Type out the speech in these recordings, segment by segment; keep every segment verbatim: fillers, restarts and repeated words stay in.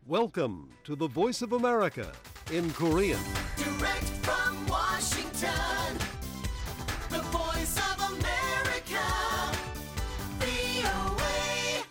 Welcome to the Voice of America in Korean. Direct from Washington, the voice of America, 브이오에이.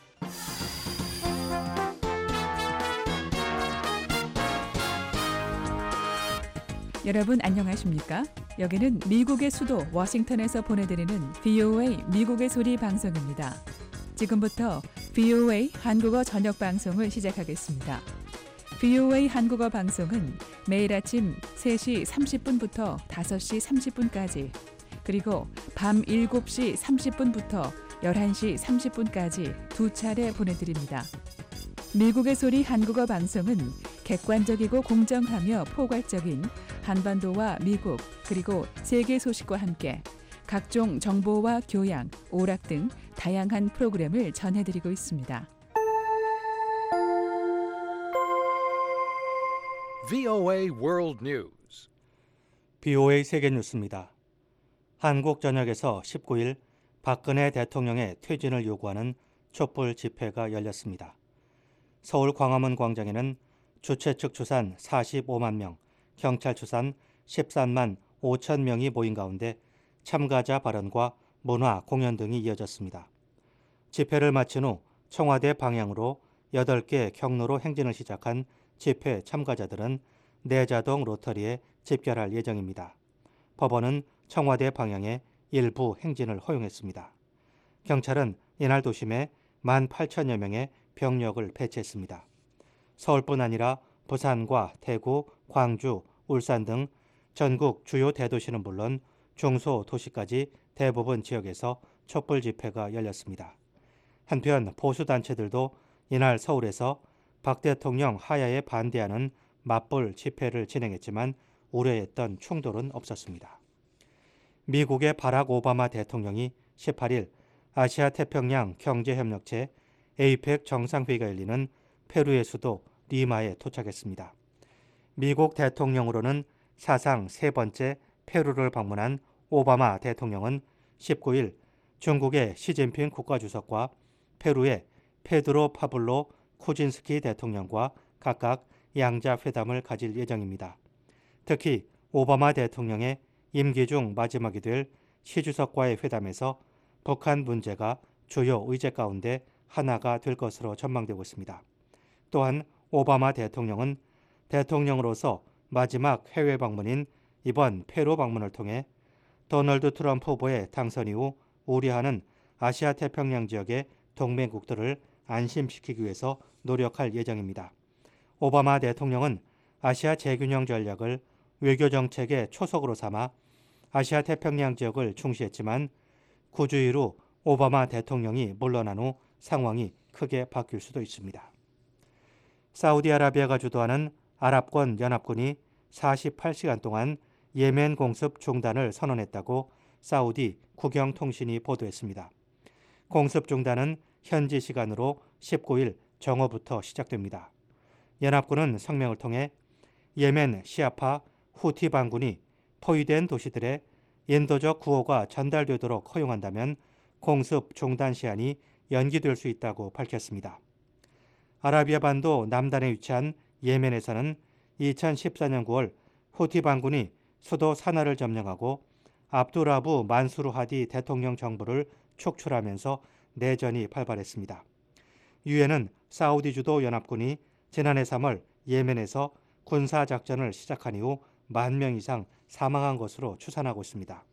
여러분 안녕하십니까? 여기는 미국의 수도 워싱턴에서 보내드리는 브이오에이 미국의 소리 방송입니다. 지금부터 브이오에이 한국어 저녁 방송을 시작하겠습니다. 브이오에이 한국어 방송은 매일 아침 세 시 삼십 분부터 다섯 시 삼십 분까지 그리고 밤 일곱 시 삼십 분부터 열한 시 삼십 분까지 두 차례 보내드립니다. 미국의 소리 한국어 방송은 객관적이고 공정하며 포괄적인 한반도와 미국 그리고 세계 소식과 함께 각종 정보와 교양, 오락 등 다양한 프로그램을 전해드리고 있습니다. 브이오에이 World News. 브이오에이 세계 뉴스입니다. 한국 전역에서 십구 일 박근혜 대통령의 퇴진을 요구하는 촛불 집회가 열렸습니다. 서울 광화문 광장에는 주최 측 추산 사십오만 명, 경찰 추산 십삼만 오천 명이 모인 가운데 참가자 발언과 문화, 공연 등이 이어졌습니다. 집회를 마친 후 청와대 방향으로 여덟 개 경로로 행진을 시작한 집회 참가자들은 내자동 로터리에 집결할 예정입니다. 법원은 청와대 방향에 일부 행진을 허용했습니다. 경찰은 이날 도심에 만 팔천여 명의 병력을 배치했습니다. 서울뿐 아니라 부산과 대구, 광주, 울산 등 전국 주요 대도시는 물론 중소도시까지 대부분 지역에서 촛불 집회가 열렸습니다. 한편 보수단체들도 이날 서울에서 박 대통령 하야에 반대하는 맞불 집회를 진행했지만 우려했던 충돌은 없었습니다. 미국의 바락 오바마 대통령이 십팔 일 아시아 태평양 경제협력체 에이펙 정상회의가 열리는 페루의 수도 리마에 도착했습니다. 미국 대통령으로는 사상 세 번째 페루를 방문한 오바마 대통령은 십구 일 중국의 시진핑 국가주석과 페루의 페드로 파블로 쿠진스키 대통령과 각각 양자 회담을 가질 예정입니다. 특히 오바마 대통령의 임기 중 마지막이 될 시 주석과의 회담에서 북한 문제가 주요 의제 가운데 하나가 될 것으로 전망되고 있습니다. 또한 오바마 대통령은 대통령으로서 마지막 해외 방문인 이번 페루 방문을 통해 도널드 트럼프 후보의 당선 이후 우려하는 아시아 태평양 지역의 동맹국들을 안심시키기 위해서 노력할 예정입니다. 오바마 대통령은 아시아 재균형 전략을 외교정책의 초석으로 삼아 아시아 태평양 지역을 중시했지만 구 주일 후 오바마 대통령이 물러난 후 상황이 크게 바뀔 수도 있습니다. 사우디아라비아가 주도하는 아랍권 연합군이 사십팔 시간 동안 예멘 공습 중단을 선언했다고 사우디 국영통신이 보도했습니다. 공습 중단은 현지 시간으로 십구 일 정오부터 시작됩니다. 연합군은 성명을 통해 예멘 시아파 후티 반군이 포위된 도시들의 인도적 구호가 전달되도록 허용한다면 공습 중단 시한이 연기될 수 있다고 밝혔습니다. 아라비아 반도 남단에 위치한 예멘에서는 이천십사 년 구월 후티 반군이 수도 사나를 점령하고 압두라부 만수르 하디 대통령 정부를 축출하면서 내전이 발발했습니다. 유엔은 사우디 주도 연합군이 지난해 삼월 예멘에서 군사작전을 시작한 이후 만 명 이상 사망한 것으로 추산하고 있습니다.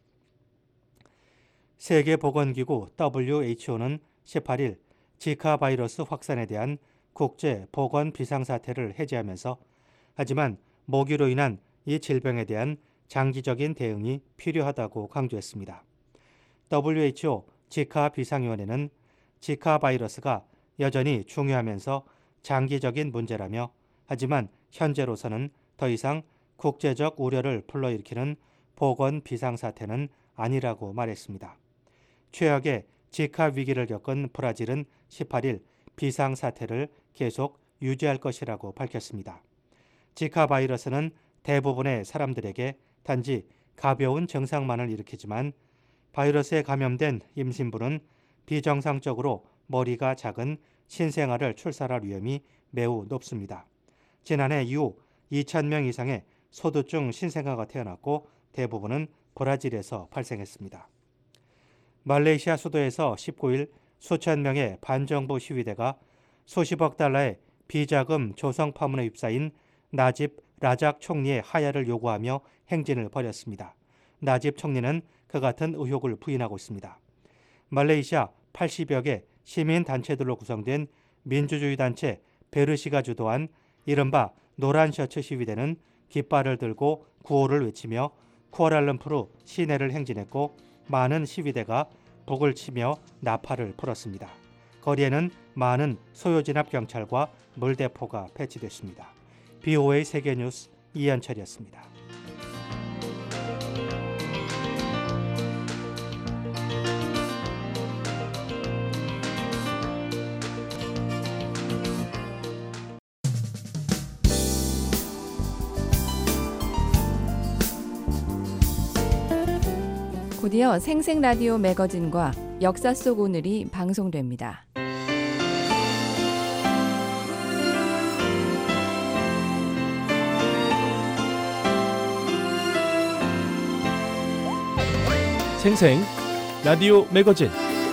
세계보건기구 더블유에이치오는 십팔 일 지카 바이러스 확산에 대한 국제 보건 비상사태를 해제하면서 하지만 모기로 인한 이 질병에 대한 장기적인 대응이 필요하다고 강조했습니다. 더블유에이치오 지카 비상위원회는 지카 바이러스가 여전히 중요하면서 장기적인 문제라며 하지만 현재로서는 더 이상 국제적 우려를 불러일으키는 보건 비상사태는 아니라고 말했습니다. 최악의 지카 위기를 겪은 브라질은 십팔 일 비상사태를 계속 유지할 것이라고 밝혔습니다. 지카 바이러스는 대부분의 사람들에게 단지 가벼운 증상만을 일으키지만 바이러스에 감염된 임신부는 비정상적으로 머리가 작은 신생아를 출산할 위험이 매우 높습니다. 지난해 이후 이천 명 이상의 소두증 신생아가 태어났고 대부분은 브라질에서 발생했습니다. 말레이시아 수도에서 십구 일 수천 명의 반정부 시위대가 수십억 달러의 비자금 조성 파문에 휩싸인 나집 라작 총리의 하야를 요구하며 행진을 벌였습니다. 나집 총리는 그 같은 의혹을 부인하고 있습니다. 말레이시아 팔십여 개 시민단체들로 구성된 민주주의 단체 베르시가 주도한 이른바 노란 셔츠 시위대는 깃발을 들고 구호를 외치며 쿠알라룸푸르 시내를 행진했고 많은 시위대가 북을 치며 나팔을 불었습니다. 거리에는 많은 소요진압 경찰과 물대포가 배치됐습니다. 비오에이 세계뉴스 이현철이었습니다. 곧이어 생생라디오 매거진과 역사 속 오늘이 방송됩니다. 생생 라디오 매거진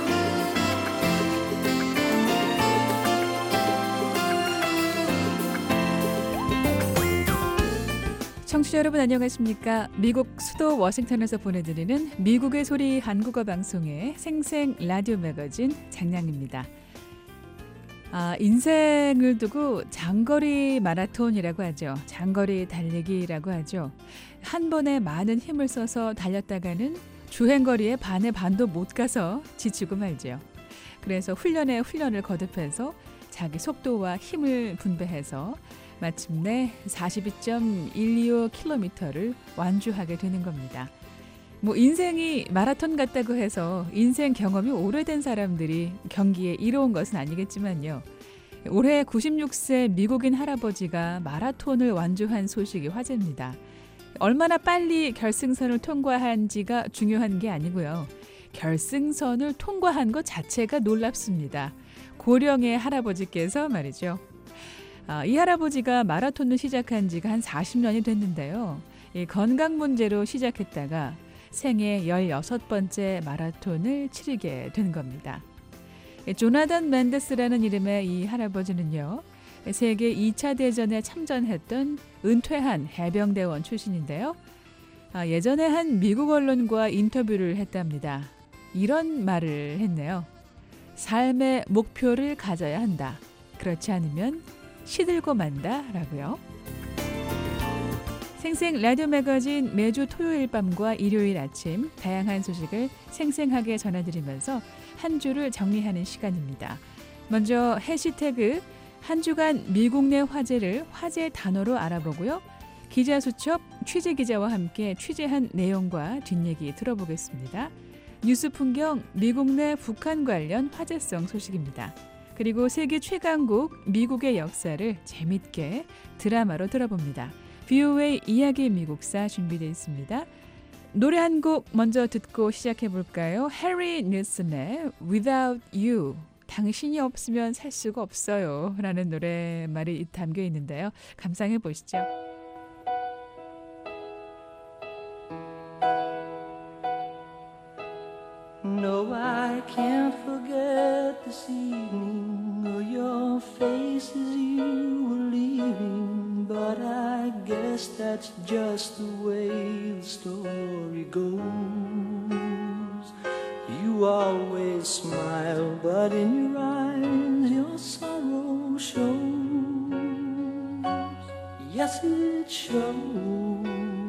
청취자 여러분 안녕하십니까? 미국 수도 워싱턴에서 보내드리는 미국의 소리 한국어 방송의 생생 라디오 매거진 장량입니다. 아, 인생을 두고 장거리 마라톤이라고 하죠. 장거리 달리기라고 하죠. 한 번에 많은 힘을 써서 달렸다가는 주행거리에 반의 반도 못 가서 지치고 말죠. 그래서 훈련에 훈련을 거듭해서 자기 속도와 힘을 분배해서 마침내 사십이 점 일이오 킬로미터를 완주하게 되는 겁니다. 뭐 인생이 마라톤 같다고 해서 인생 경험이 오래된 사람들이 경기에 이뤄온 것은 아니겠지만요. 올해 구십육 세 미국인 할아버지가 마라톤을 완주한 소식이 화제입니다. 얼마나 빨리 결승선을 통과한지가 중요한 게 아니고요. 결승선을 통과한 것 자체가 놀랍습니다. 고령의 할아버지께서 말이죠. 아, 이 할아버지가 마라톤을 시작한 지가 한 사십 년이 됐는데요. 이 건강 문제로 시작했다가 생애 열여섯 번째 마라톤을 치르게 된 겁니다. 조나단 맨데스라는 이름의 이 할아버지는요. 세계 이 차 대전에 참전했던 은퇴한 해병대원 출신인데요. 아, 예전에 한 미국 언론과 인터뷰를 했답니다. 이런 말을 했네요. 삶의 목표를 가져야 한다. 그렇지 않으면 시들고 만다 라고요. 생생 라디오 매거진 매주 토요일 밤과 일요일 아침 다양한 소식을 생생하게 전해드리면서 한 주를 정리하는 시간입니다. 먼저 해시태그 한 주간 미국 내 화제를 화제 단어로 알아보고요. 기자 수첩 취재기자와 함께 취재한 내용과 뒷얘기 들어보겠습니다. 뉴스 풍경 미국 내 북한 관련 화제성 소식입니다. 그리고 세계 최강국 미국의 역사를 재밌게 드라마로 들어봅니다. 비오에이 이야기 미국사 준비되어 있습니다. 노래 한 곡 먼저 듣고 시작해볼까요? 해리 닐슨의 Without You, 당신이 없으면 살 수가 없어요 라는 노래말이 담겨 있는데요. 감상해 보시죠. No, I can't forget this evening or your face as you were leaving, but I guess that's just the way the story goes. You always smile, but in your eyes your sorrow shows. Yes, it shows.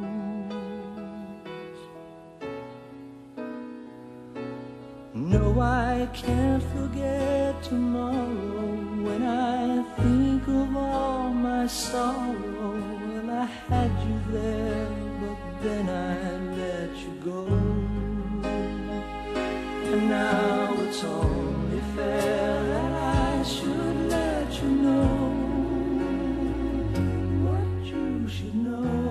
No, I can't forget tomorrow when I think of all my sorrow. Well, I had you there, but then I let you go. And now it's only fair that I should let you know what you should know.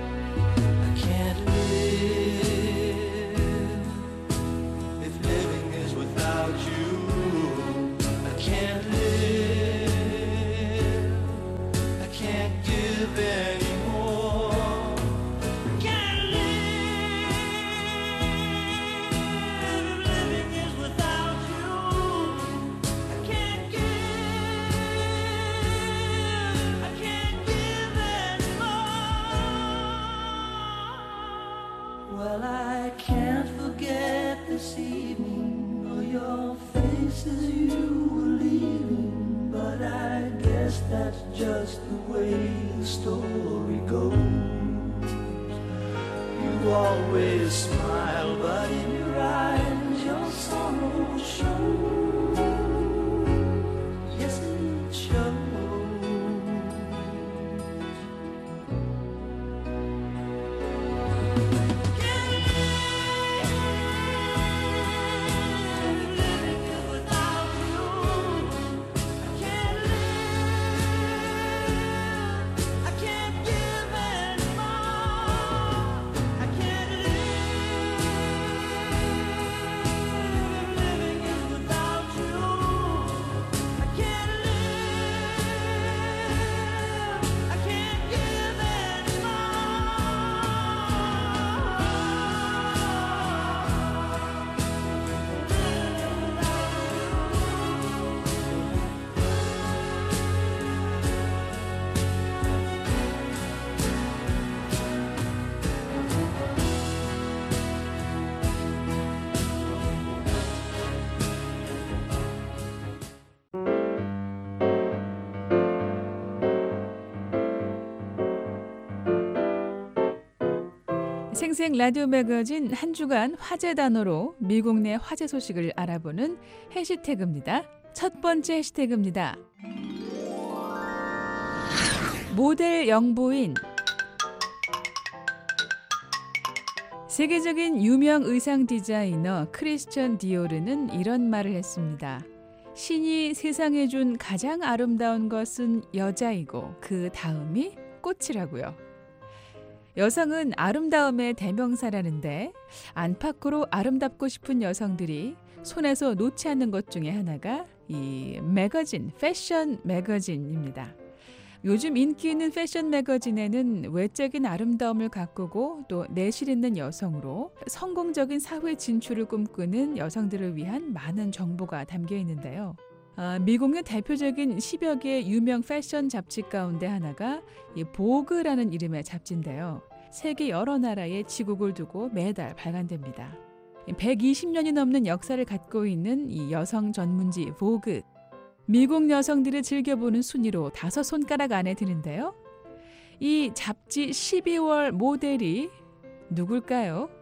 Can't live if living guess that's just the way the story goes. You always smile, but in your eyes your sorrow shows. Yes, it shows. 생생 라디오 매거진 한 주간 화제 단어로 미국 내 화제 소식을 알아보는 해시태그입니다. 첫 번째 해시태그입니다. 모델 영부인. 세계적인 유명 의상 디자이너 크리스천 디오르는 이런 말을 했습니다. 신이 세상에 준 가장 아름다운 것은 여자이고 그 다음이 꽃이라고요. 여성은 아름다움의 대명사라는데 안팎으로 아름답고 싶은 여성들이 손에서 놓지 않는 것 중에 하나가 이 매거진, 패션 매거진입니다. 요즘 인기 있는 패션 매거진에는 외적인 아름다움을 가꾸고 또 내실 있는 여성으로 성공적인 사회 진출을 꿈꾸는 여성들을 위한 많은 정보가 담겨 있는데요. 아, 미국의 대표적인 십여 개의 유명 패션 잡지 가운데 하나가 이 보그라는 이름의 잡지인데요. 세계 여러 나라에 지국을 두고 매달 발간됩니다. 백이십 년이 넘는 역사를 갖고 있는 이 여성 전문지 보그. 미국 여성들이 즐겨보는 순위로 다섯 손가락 안에 드는데요. 이 잡지 십이월 모델이 누굴까요?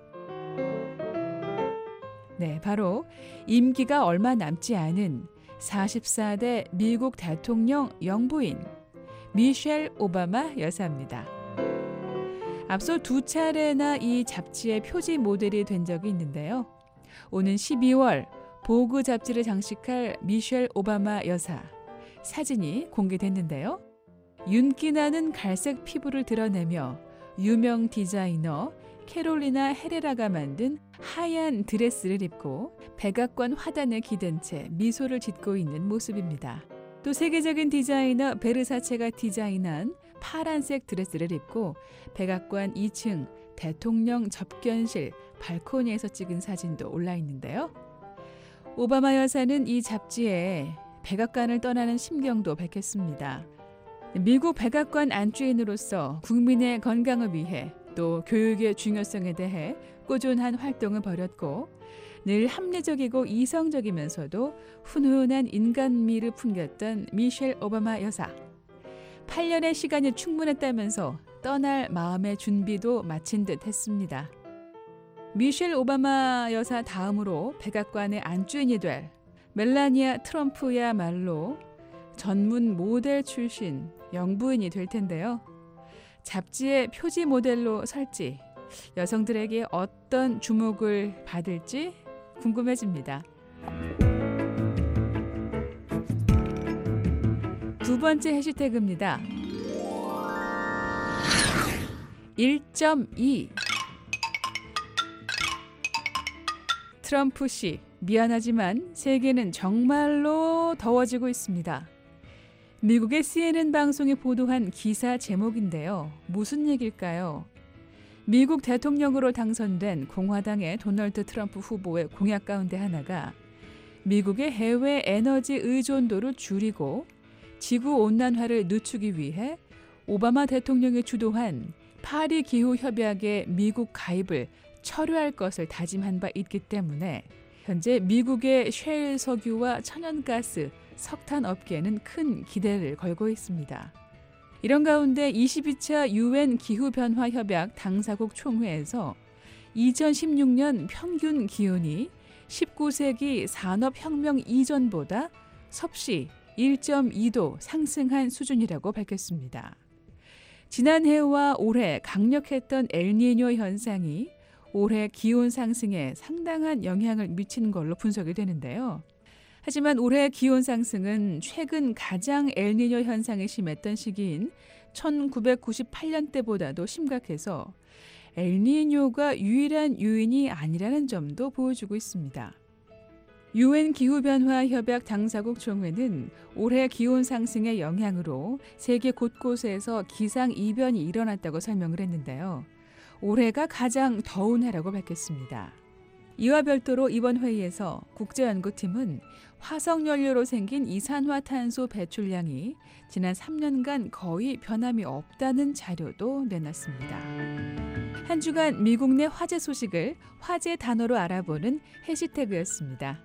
네, 바로 임기가 얼마 남지 않은 사십사 대 미국 대통령 영부인 미셸 오바마 여사입니다. 앞서 두 차례나 이 잡지의 표지 모델이 된 적이 있는데요. 오는 십이월 보그 잡지를 장식할 미셸 오바마 여사 사진이 공개됐는데요. 윤기나는 갈색 피부를 드러내며 유명 디자이너 캐롤리나 헤레라가 만든 하얀 드레스를 입고 백악관 화단에 기댄 채 미소를 짓고 있는 모습입니다. 또 세계적인 디자이너 베르사체가 디자인한 파란색 드레스를 입고 백악관 이 층 대통령 접견실 발코니에서 찍은 사진도 올라 있는데요. 오바마 여사는 이 잡지에 백악관을 떠나는 심경도 밝혔습니다. 미국 백악관 안주인으로서 국민의 건강을 위해 또 교육의 중요성에 대해 꾸준한 활동을 벌였고 늘 합리적이고 이성적이면서도 훈훈한 인간미를 풍겼던 미셸 오바마 여사. 팔 년의 시간이 충분했다면서 떠날 마음의 준비도 마친 듯 했습니다. 미셸 오바마 여사 다음으로 백악관의 안주인이 될 멜라니아 트럼프야말로 전문 모델 출신 영부인이 될 텐데요. 잡지의 표지 모델로 설지 여성들에게 어떤 주목을 받을지 궁금해집니다. 두 번째 해시태그입니다. 일 점 이 트럼프 씨, 미안하지만 세계는 정말로 더워지고 있습니다. 미국의 씨엔엔 방송이 보도한 기사 제목인데요. 무슨 얘기일까요? 미국 대통령으로 당선된 공화당의 도널드 트럼프 후보의 공약 가운데 하나가 미국의 해외 에너지 의존도를 줄이고 지구온난화를 늦추기 위해 오바마 대통령이 주도한 파리 기후협약의 미국 가입을 철회할 것을 다짐한 바 있기 때문에 현재 미국의 셰일 석유와 천연가스, 석탄 업계에는 큰 기대를 걸고 있습니다. 이런 가운데 이십이 차 유엔 기후변화협약 당사국 총회에서 이천십육 년 평균 기온이 십구 세기 산업혁명 이전보다 섭씨 일 점 이 도 상승한 수준이라고 밝혔습니다. 지난해와 올해 강력했던 엘니뇨 현상이 올해 기온 상승에 상당한 영향을 미친 걸로 분석이 되는데요. 하지만 올해 기온 상승은 최근 가장 엘니뇨 현상이 심했던 시기인 천구백구십팔 년 때보다도 심각해서 엘니뇨가 유일한 요인이 아니라는 점도 보여주고 있습니다. 유엔 기후변화협약 당사국 총회는 올해 기온 상승의 영향으로 세계 곳곳에서 기상이변이 일어났다고 설명을 했는데요. 올해가 가장 더운 해라고 밝혔습니다. 이와 별도로 이번 회의에서 국제연구팀은 화석연료로 생긴 이산화탄소 배출량이 지난 삼 년간 거의 변함이 없다는 자료도 내놨습니다. 한 주간 미국 내 화제 소식을 화제 단어로 알아보는 해시태그였습니다.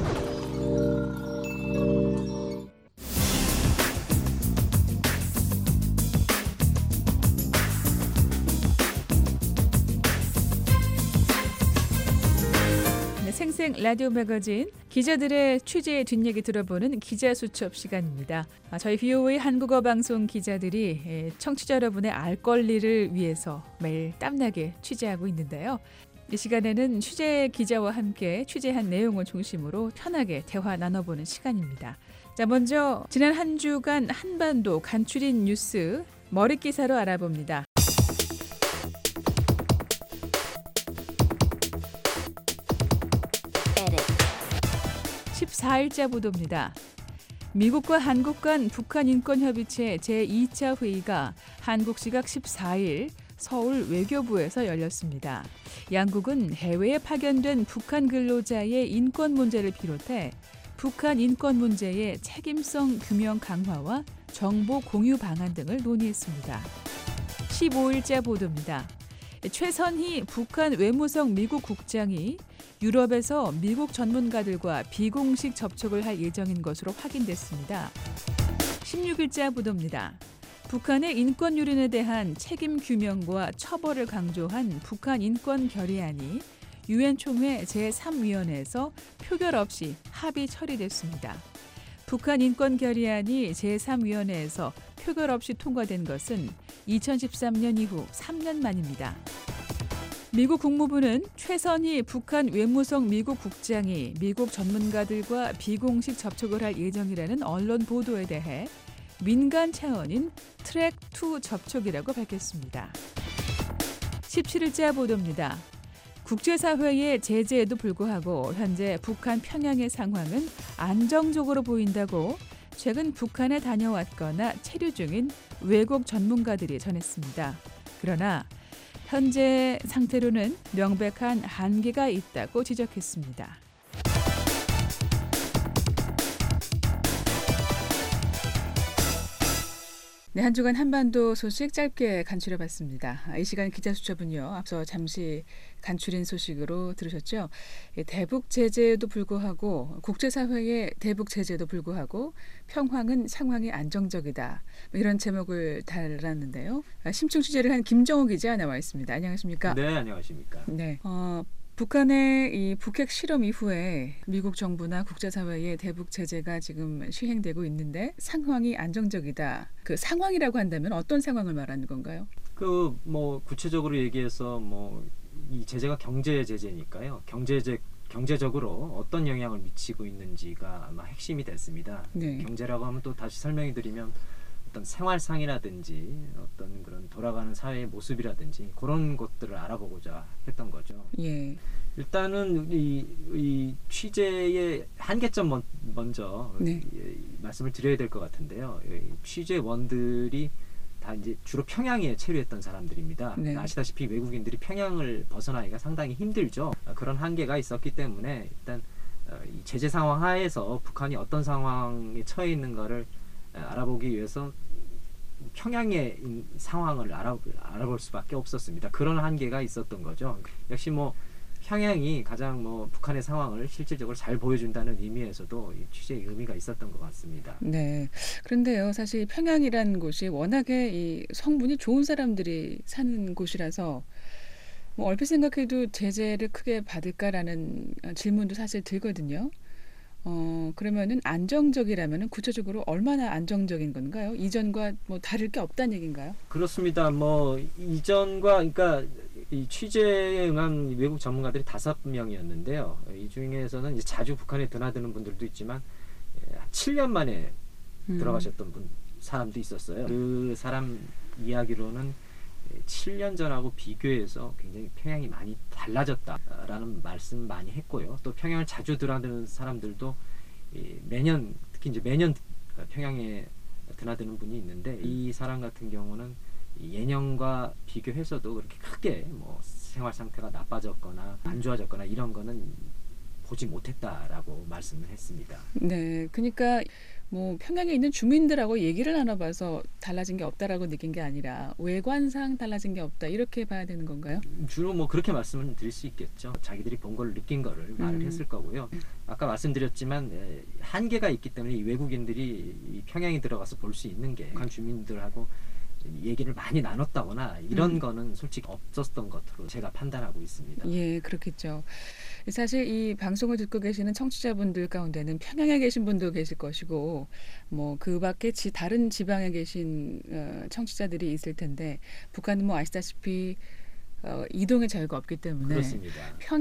생생 라디오 매거진 기자들의 취재 뒷얘기 들어보는 기자수첩 시간입니다. 저희 비오에이 한국어 방송 기자들이 청취자 여러분의 알 권리를 위해서 매일 땀나게 취재하고 있는데요. 이 시간에는 취재 기자와 함께 취재한 내용을 중심으로 편하게 대화 나눠보는 시간입니다. 자, 먼저 지난 한 주간 한반도 간추린 뉴스 머릿기사로 알아봅니다. 십사 일자 보도입니다. 미국과 한국 간 북한인권협의체 제이 차 회의가 한국 시각 십사 일 서울 외교부에서 열렸습니다. 양국은 해외에 파견된 북한 근로자의 인권 문제를 비롯해 북한 인권 문제의 책임성 규명 강화와 정보 공유 방안 등을 논의했습니다. 십오 일자 보도입니다. 최선희 북한 외무성 미국 국장이 유럽에서 미국 전문가들과 비공식 접촉을 할 예정인 것으로 확인됐습니다. 십육 일자 보도입니다. 북한의 인권 유린에 대한 책임 규명과 처벌을 강조한 북한 인권 결의안이 유엔 총회 제삼 위원회에서 표결 없이 합의 처리됐습니다. 북한 인권 결의안이 제삼 위원회에서 표결 없이 통과된 것은 이천십삼 년 이후 삼 년 만입니다. 미국 국무부는 최선희 북한 외무성 미국 국장이 미국 전문가들과 비공식 접촉을 할 예정이라는 언론 보도에 대해 민간 차원인 트랙 투 접촉이라고 밝혔습니다. 십칠 일자 보도입니다. 국제사회의 제재에도 불구하고 현재 북한 평양의 상황은 안정적으로 보인다고 최근 북한에 다녀왔거나 체류 중인 외국 전문가들이 전했습니다. 그러나 현재 상태로는 명백한 한계가 있다고 지적했습니다. 네, 한 주간 한반도 소식 짧게 간추려봤습니다. 이 시간 기자수첩은요. 앞서 잠시 간추린 소식으로 들으셨죠. 대북 제재에도 불구하고 국제사회의 대북 제재에도 불구하고 평화는 상황이 안정적이다. 이런 제목을 달았는데요. 심층 취재를 한 김정호 기자 나와 있습니다. 안녕하십니까? 네, 안녕하십니까? 네. 어, 북한의 이 북핵 실험 이후에 미국 정부나 국제사회의 대북 제재가 지금 시행되고 있는데 상황이 안정적이다. 그 상황이라고 한다면 어떤 상황을 말하는 건가요? 그 뭐 구체적으로 얘기해서 뭐 이 제재가 경제 제재니까요. 경제적 경제적으로 어떤 영향을 미치고 있는지가 아마 핵심이 됐습니다. 네. 경제라고 하면 또 다시 설명해 드리면 어떤 생활상이라든지 어떤 그런 돌아가는 사회의 모습이라든지 그런 것들을 알아보고자 했던 거죠. 예. 일단은 이, 이 취재의 한계점 먼, 먼저 네. 이, 말씀을 드려야 될 것 같은데요. 이 취재원들이 다 이제 주로 평양에 체류했던 사람들입니다. 네. 아시다시피 외국인들이 평양을 벗어나기가 상당히 힘들죠. 그런 한계가 있었기 때문에 일단 이 제재 상황 하에서 북한이 어떤 상황에 처해 있는가를 알아보기 위해서 평양의 상황을 알아, 알아볼 수밖에 없었습니다. 그런 한계가 있었던 거죠. 역시 뭐 평양이 가장 뭐 북한의 상황을 실질적으로 잘 보여준다는 의미에서도 이 취재의 의미가 있었던 것 같습니다. 네. 그런데요, 사실 평양이라는 곳이 워낙에 이 성분이 좋은 사람들이 사는 곳이라서 뭐 얼핏 생각해도 제재를 크게 받을까라는 질문도 사실 들거든요. 어, 그러면은 안정적이라면은 구체적으로 얼마나 안정적인 건가요? 이전과 뭐 다를 게 없다는 얘기인가요? 그렇습니다. 뭐 이전과 그러니까 이 취재에 응한 외국 전문가들이 다섯 명이었는데요. 이 중에서는 이제 자주 북한에 드나드는 분들도 있지만 칠 년 만에 음. 들어가셨던 분 사람도 있었어요. 그 사람 이야기로는 칠 년 전하고 비교해서 굉장히 평양이 많이 달라졌다라는 말씀 많이 했고요. 또 평양을 자주 드나드는 사람들도 매년 특히 이제 매년 평양에 드나드는 분이 있는데 이 사람 같은 경우는 예년과 비교해서도 그렇게 크게 뭐 생활 상태가 나빠졌거나 안 좋아졌거나 이런 거는 보지 못했다라고 말씀을 했습니다. 네, 그러니까 뭐 평양에 있는 주민들하고 얘기를 나눠봐서 달라진 게 없다라고 느낀 게 아니라 외관상 달라진 게 없다 이렇게 봐야 되는 건가요? 주로 뭐 그렇게 말씀을 드릴 수 있겠죠. 자기들이 본 걸 느낀 거를 말을 음. 했을 거고요. 아까 말씀드렸지만 에, 한계가 있기 때문에 이 외국인들이 이 평양에 들어가서 볼 수 있는 게 북한 주민들하고 얘기를 많이 나눴다거나 이런 음. 거는 솔직히 없었던 것으로 제가 판단하고 있습니다. 예, 그렇겠죠. 사실 이 방송을 듣고 계시는 청취자분들 가운데는 평양에 계신 분도 계실 것이고 뭐 그 밖에 지, 다른 지방에 계신 어, 청취자들이 있을 텐데 북한은 뭐 아시다시피 어, 이동의 자유가 없기 때문에 그렇습니다.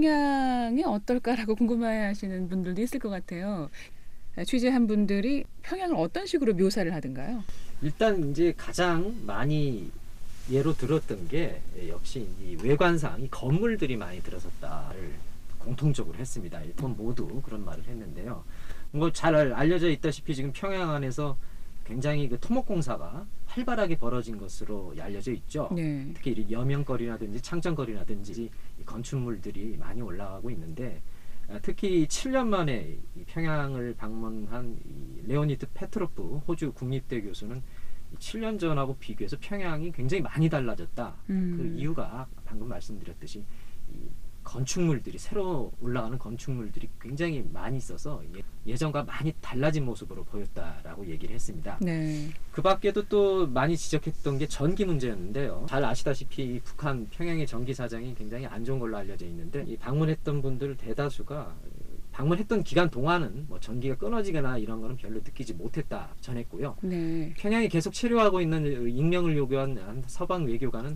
평양이 어떨까라고 궁금해하시는 분들도 있을 것 같아요. 취재한 분들이 평양을 어떤 식으로 묘사를 하던가요? 일단 이제 가장 많이 예로 들었던 게 역시 이 외관상 이 건물들이 많이 들어섰다를 공통적으로 했습니다. 일본 모두 그런 말을 했는데요. 뭐 잘 알려져 있다시피 지금 평양 안에서 굉장히 그 토목공사가 활발하게 벌어진 것으로 알려져 있죠. 네. 특히 이 여명거리라든지 창정거리라든지 이 건축물들이 많이 올라가고 있는데 아, 특히 칠 년 만에 이 평양을 방문한 이 레오니드 페트로프 호주 국립대 교수는 칠 년 전하고 비교해서 평양이 굉장히 많이 달라졌다. 음. 그 이유가 방금 말씀드렸듯이 이 건축물들이 새로 올라가는 건축물들이 굉장히 많이 있어서 예, 예전과 많이 달라진 모습으로 보였다라고 얘기를 했습니다. 네. 그 밖에도 또 많이 지적했던 게 전기 문제였는데요. 잘 아시다시피 북한 평양의 전기 사정이 굉장히 안 좋은 걸로 알려져 있는데 이 방문했던 분들 대다수가 방문했던 기간 동안은 뭐 전기가 끊어지거나 이런 거는 별로 느끼지 못했다 전했고요. 네. 평양이 계속 체류하고 있는 익명을 요구한 한 서방 외교관은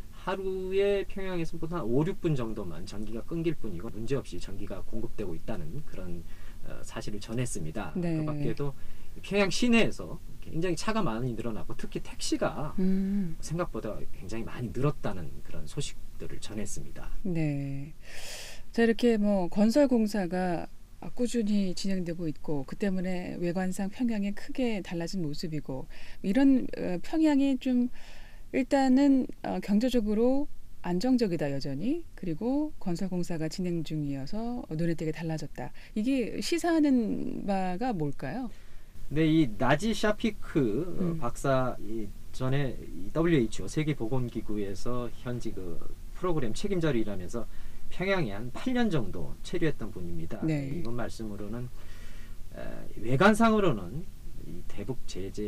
하루에 평양에서 보통 한 오, 육 분 정도만 전기가 끊길 뿐이고 문제없이 전기가 공급되고 있다는 그런 어, 사실을 전했습니다. 네. 그 밖에도 평양 시내에서 굉장히 차가 많이 늘어나고 특히 택시가 음. 생각보다 굉장히 많이 늘었다는 그런 소식들을 전했습니다. 네. 자, 이렇게 뭐 건설 공사가 꾸준히 진행되고 있고 그 때문에 외관상 평양이 크게 달라진 모습이고 이런 어, 평양이 좀 일단은 어, 경제적으로 안정적이다 여전히. 그리고 건설 공사가 진행 중이어서 눈에 띄게 달라졌다. 이게 시사하는 바가 뭘까요? 네, 이 나지 샤피크 음. 박사 이 전에 이 더블유에이치오 세계보건기구에서 현지 그 프로그램 책임자로 일하면서 평양에 한 팔 년 정도 체류했던 분입니다. 네. 이분 말씀으로는 에, 외관상으로는 이 대북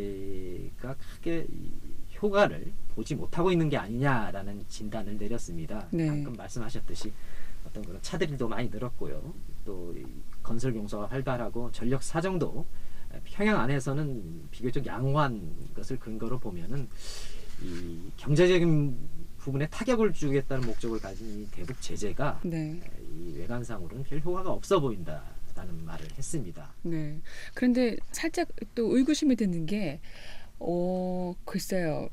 제재가 크게 이 효과를 보지 못하고 있는 게 아니냐라는 진단을 내렸습니다. 네. 방금 말씀하셨듯이 어떤 그런 차들도 많이 늘었고요. 또 이 건설 공사가 활발하고 전력 사정도 평양 안에서는 비교적 양호한 것을 근거로 보면은 이 경제적인 부분에 타격을 주겠다는 목적을 가진 이 대북 제재가 네. 이 외관상으로는 별 효과가 없어 보인다라는 말을 했습니다. 네. 그런데 살짝 또 의구심이 드는 게 어, 글쎄요.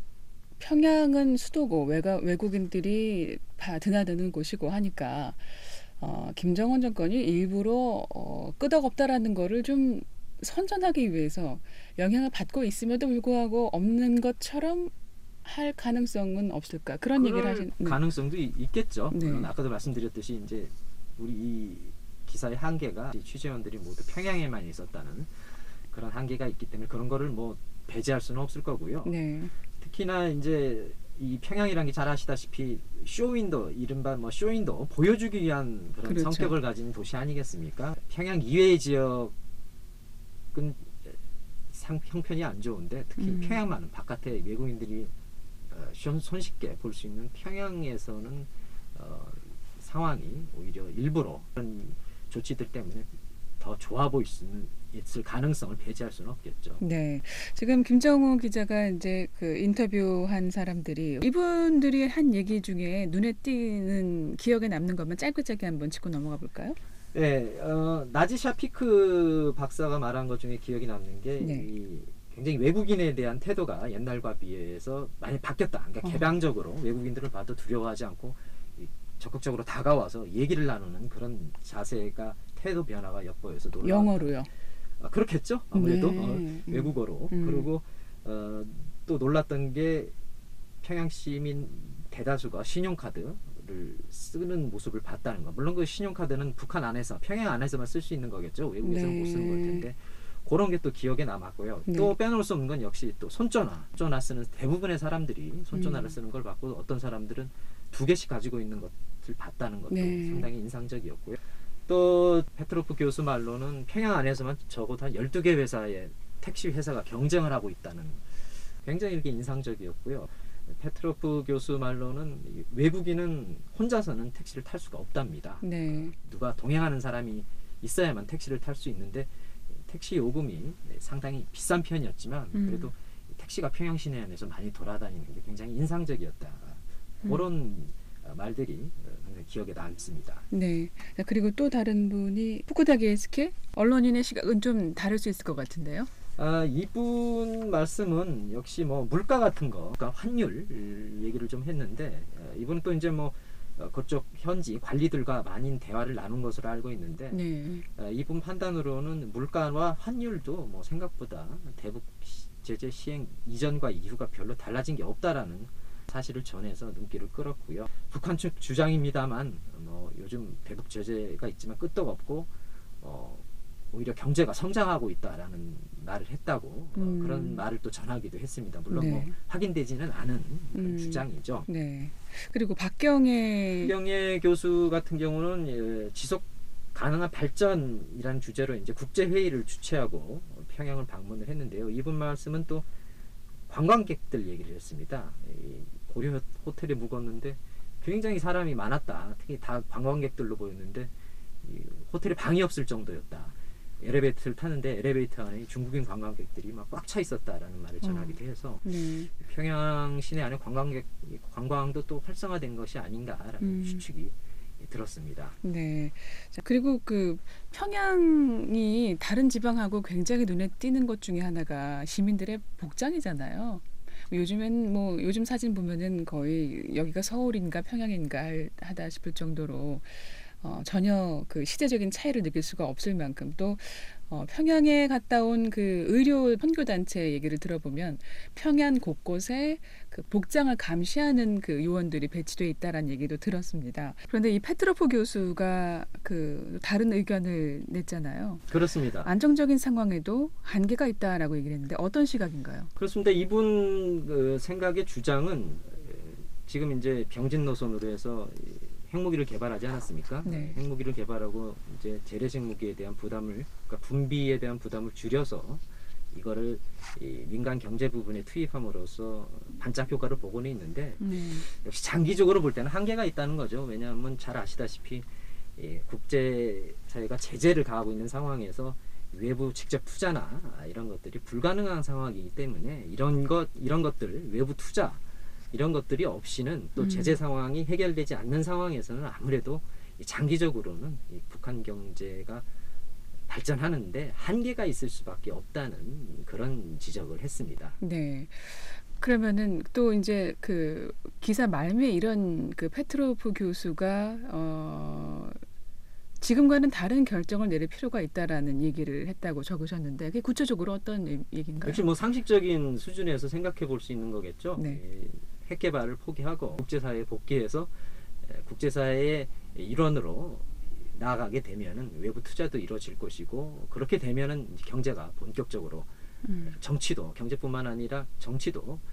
평양은 수도고 외가, 외국인들이 다 드나드는 곳이고 하니까 어, 김정은 정권이 일부러 어, 끄덕없다라는 거를 좀 선전하기 위해서 영향을 받고 있음에도 불구하고 없는 것처럼 할 가능성은 없을까? 그런 얘기를 하신. 네. 가능성도 이- 있겠죠. 네. 물론 아까도 말씀드렸듯이 이제 우리 이 기사의 한계가 이 취재원들이 모두 평양에만 있었다는 그런 한계가 있기 때문에 그런 거를 뭐 배제할 수는 없을 거고요. 네. 특히나 이제 이 평양이라는 게 잘 아시다시피 쇼윈도 이른바 뭐 쇼윈도 보여주기 위한 그런 그렇죠. 성격을 가진 도시 아니겠습니까? 평양 이외의 지역은 상, 형편이 안 좋은데 특히 음. 평양만은 바깥에 외국인들이 어, 손, 손쉽게 볼 수 있는 평양에서는 어, 상황이 오히려 일부러 그런 조치들 때문에 더 좋아 보일 수 있는 있을 가능성을 배제할 수는 없겠죠. 네, 지금 김정우 기자가 이제 그 인터뷰한 사람들이 이분들이 한 얘기 중에 눈에 띄는 기억에 남는 것만 짧게 짧게 한번 짚고 넘어가 볼까요? 네, 어, 나지 샤피크 박사가 말한 것 중에 기억이 남는 게 네. 이 굉장히 외국인에 대한 태도가 옛날과 비해서 많이 바뀌었다. 그러니까 어. 개방적으로 외국인들을 봐도 두려워하지 않고 이 적극적으로 다가와서 얘기를 나누는 그런 자세가 태도 변화가 엿보여서 놀라웠다. 영어로요. 아, 그렇겠죠. 아무래도 네. 어, 음. 외국어로. 음. 그리고 어, 또 놀랐던 게 평양 시민 대다수가 신용카드를 쓰는 모습을 봤다는 거. 물론 그 신용카드는 북한 안에서 평양 안에서만 쓸 수 있는 거겠죠. 외국에서는 네. 못 쓰는 걸 텐데 그런 게 또 기억에 남았고요. 네. 또 빼놓을 수 없는 건 역시 또 손전화. 손전화 쓰는 대부분의 사람들이 손전화를 음. 쓰는 걸 봤고 어떤 사람들은 두 개씩 가지고 있는 것을 봤다는 것도 네. 상당히 인상적이었고요. 또 페트로프 교수 말로는 평양 안에서만 적어도 한 열두 개 회사의 택시 회사가 경쟁을 하고 있다는 굉장히 이렇게 인상적이었고요. 페트로프 교수 말로는 이 외국인은 혼자서는 택시를 탈 수가 없답니다. 네. 누가 동행하는 사람이 있어야만 택시를 탈 수 있는데 택시 요금이 상당히 비싼 편이었지만 음. 그래도 택시가 평양 시내 안에서 많이 돌아다니는 게 굉장히 인상적이었다. 그런 말들이 굉장히 기억에 남습니다. 네. 자, 그리고 또 다른 분이 후쿠다 게이스케 언론인의 시각은 좀 다를 수 있을 것 같은데요. 아, 이분 말씀은 역시 뭐 물가 같은 거, 그러니까 환율 얘기를 좀 했는데 어, 이분은 또 이제 뭐 어, 그쪽 현지 관리들과 많은 대화를 나눈 것으로 알고 있는데 네. 어, 이분 판단으로는 물가와 환율도 뭐 생각보다 대북 시- 제재 시행 이전과 이후가 별로 달라진 게 없다라는 사실을 전해서 눈길을 끌었고요. 북한 측 주장입니다만 뭐 요즘 대북 제재가 있지만 끄떡 없고 어, 오히려 경제가 성장하고 있다라는 말을 했다고 어, 음. 그런 말을 또 전하기도 했습니다. 물론 네. 뭐 확인되지는 않은 그런 음. 주장이죠. 네. 그리고 박경혜 김경애 교수 같은 경우는 예, 지속 가능한 발전이라는 주제로 이제 국제 회의를 주최하고 평양을 방문을 했는데요. 이분 말씀은 또 관광객들 얘기를 했습니다. 이 고려 호텔에 묵었는데 굉장히 사람이 많았다. 특히 다 관광객들로 보였는데 이 호텔에 방이 없을 정도였다. 엘리베이터를 타는데 엘리베이터 안에 중국인 관광객들이 막 꽉 차 있었다라는 말을 전하기도 해서 네. 평양 시내 안에 관광객 관광도 또 활성화된 것이 아닌가라는 음. 추측이 들었습니다. 네. 자, 그리고 그 평양이 다른 지방하고 굉장히 눈에 띄는 것 중에 하나가 시민들의 복장이잖아요. 요즘엔 뭐 요즘 사진 보면은 거의 여기가 서울인가 평양인가 할- 하다 싶을 정도로 어, 전혀 그 시대적인 차이를 느낄 수가 없을 만큼 또 어, 평양에 갔다 온 그 의료 선교단체 얘기를 들어보면 평양 곳곳에 그 복장을 감시하는 그 요원들이 배치돼 있다라는 얘기도 들었습니다. 그런데 이 페트로프 교수가 그 다른 의견을 냈잖아요. 그렇습니다. 안정적인 상황에도 한계가 있다라고 얘기를 했는데 어떤 시각인가요? 그렇습니다. 이분 그 생각의 주장은 에, 지금 이제 병진 노선으로 해서 이 핵무기를 개발하지 않았습니까? 네. 핵무기를 개발하고 이제 재래식 무기에 대한 부담을, 그러니까 군비에 대한 부담을 줄여서 이거를 이 민간 경제 부분에 투입함으로써 반짝 효과를 보고는 있는데 네. 역시 장기적으로 볼 때는 한계가 있다는 거죠. 왜냐하면 잘 아시다시피 이 국제 사회가 제재를 가하고 있는 상황에서 외부 직접 투자나 이런 것들이 불가능한 상황이기 때문에 이런 것 이런 것들 외부 투자 이런 것들이 없이는 또 음. 제재 상황이 해결되지 않는 상황에서는 아무래도 이 장기적으로는 이 북한 경제가 발전하는데 한계가 있을 수밖에 없다는 그런 지적을 했습니다. 네. 그러면은 또 이제 그 기사 말미에 이런 그 페트로프 교수가 어 지금과는 다른 결정을 내릴 필요가 있다라는 얘기를 했다고 적으셨는데 그게 구체적으로 어떤 얘- 얘기인가요? 역시 뭐 상식적인 수준에서 생각해 볼 수 있는 거겠죠. 네. 예, 핵 개발을 포기하고 국제사회에 복귀해서 에, 국제사회의 일원으로 나아가게 되면은 외부 투자도 이루어질 것이고 그렇게 되면은 이제 경제가 본격적으로 음. 정치도 경제뿐만 아니라 정치도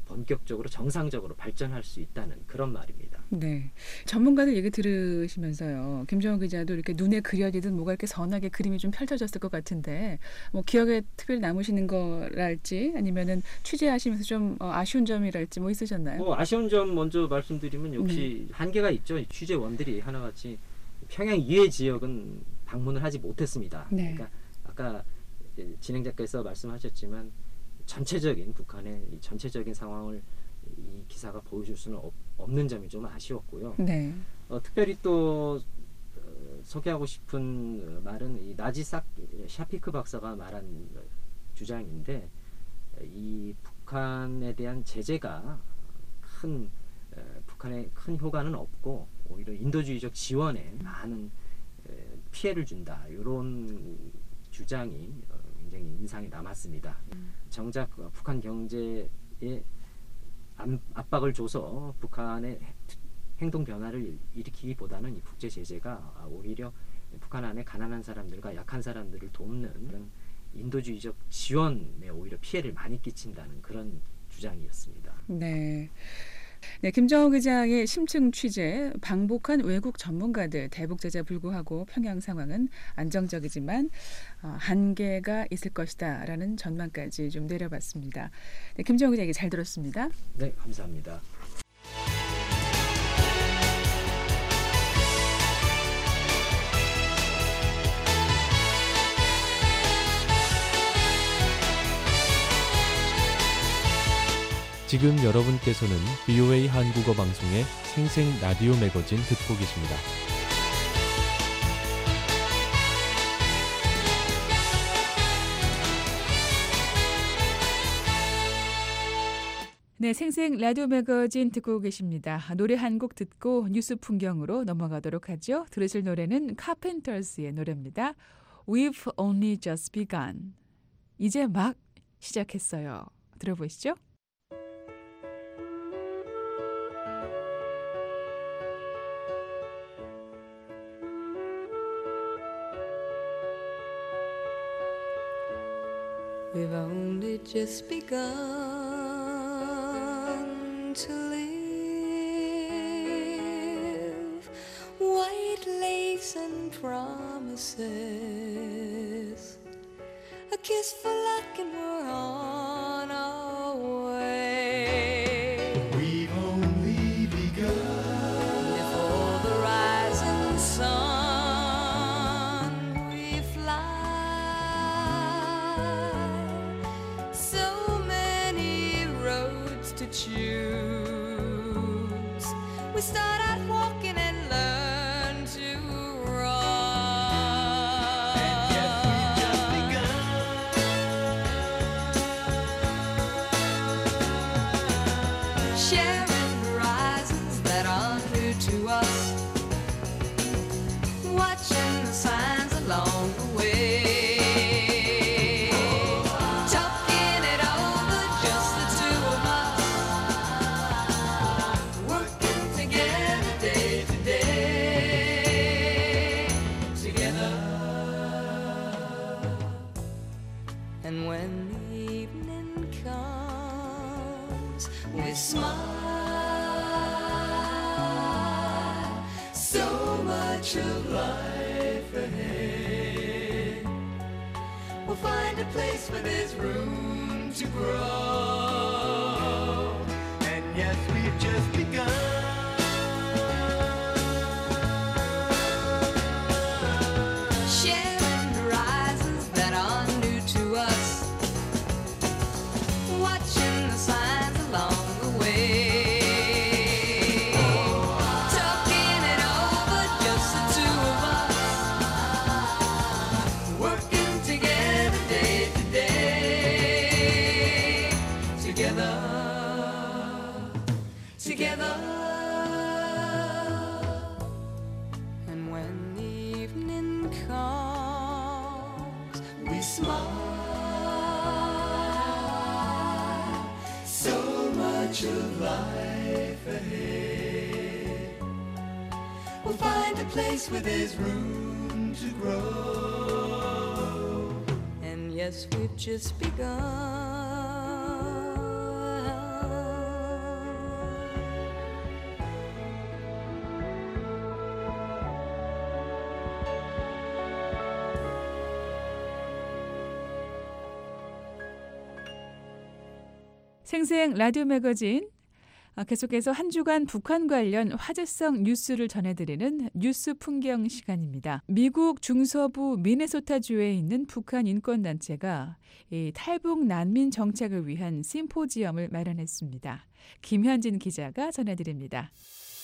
본격적으로 정상적으로 발전할 수 있다는 그런 말입니다. 네, 전문가들 얘기 들으시면서요. 김정은 기자도 이렇게 눈에 그려지듯 뭐가 이렇게 선하게 그림이 좀 펼쳐졌을 것 같은데 뭐 기억에 특별히 남으시는 거랄지 아니면은 취재하시면서 좀 어, 아쉬운 점이랄지 뭐 있으셨나요? 뭐 아쉬운 점 먼저 말씀드리면 역시 네. 한계가 있죠. 취재원들이 하나같이 평양 이외 지역은 방문을 하지 못했습니다. 네. 그러니까 아까 진행 작가께서 말씀하셨지만 전체적인 북한의 이 전체적인 상황을 이 기사가 보여줄 수는 없, 없는 점이 좀 아쉬웠고요. 네. 어, 특별히 또 어, 소개하고 싶은 말은 이 나지삭 샤피크 박사가 말한 주장인데 이 북한에 대한 제재가 큰 에, 북한에 큰 효과는 없고 오히려 인도주의적 지원에 많은 에, 피해를 준다. 이런 주장이 어, 굉장히 인상이 남았습니다. 음. 정작 어, 북한 경제에 안, 압박을 줘서 북한의 행동 변화를 일으키기보다는 이 국제 제재가 오히려 북한 안에 가난한 사람들과 약한 사람들을 돕는 그런 인도주의적 지원에 오히려 피해를 많이 끼친다는 그런 주장이었습니다. 네. 네, 김정은 기자의 심층 취재, 방북한 외국 전문가들 대북 제재 불구하고 평양 상황은 안정적이지만 어, 한계가 있을 것이다라는 전망까지 좀 내려봤습니다. 네, 김정은 기자 얘기 잘 들었습니다. 네, 감사합니다. 지금 여러분께서는 브이오에이 한국어 방송의 생생 라디오 매거진 듣고 계십니다. 네, 생생 라디오 매거진 듣고 계십니다. 노래 한 곡 듣고 뉴스 풍경으로 넘어가도록 하죠. 들으실 노래는 카펜터스의 노래입니다. We've only just begun. 이제 막 시작했어요. 들어보시죠. We've only just begun to live. White lace and promises, a kiss for luck and we're on our way. We've only begun. Before the rising sun we fly. So many roads to choose. We start out walking and learn to run. And yet we've just begun. Sharing horizons that are new to us. Watching the signs along the way. Talking it over, just the two of us. Working together day to day. Together. And when the evening comes, we smile. So much of life ahead. We'll find a place where there's room to grow. And yes, we've just begun. Sharing horizons that are new to us. Watching the signs along the way. Talking it over, just the two of us. Working together day to day. Together. Together. And when the evening comes, we smile. So much of life ahead. We'll find a place where there's room to grow. And yes, we've just begun. 생생 라디오 매거진 계속해서 한 주간 북한 관련 화제성 뉴스를 전해드리는 뉴스 풍경 시간입니다. 미국 중서부 미네소타주에 있는 북한 인권단체가 이 탈북 난민 정착을 위한 심포지엄을 마련했습니다. 김현진 기자가 전해드립니다.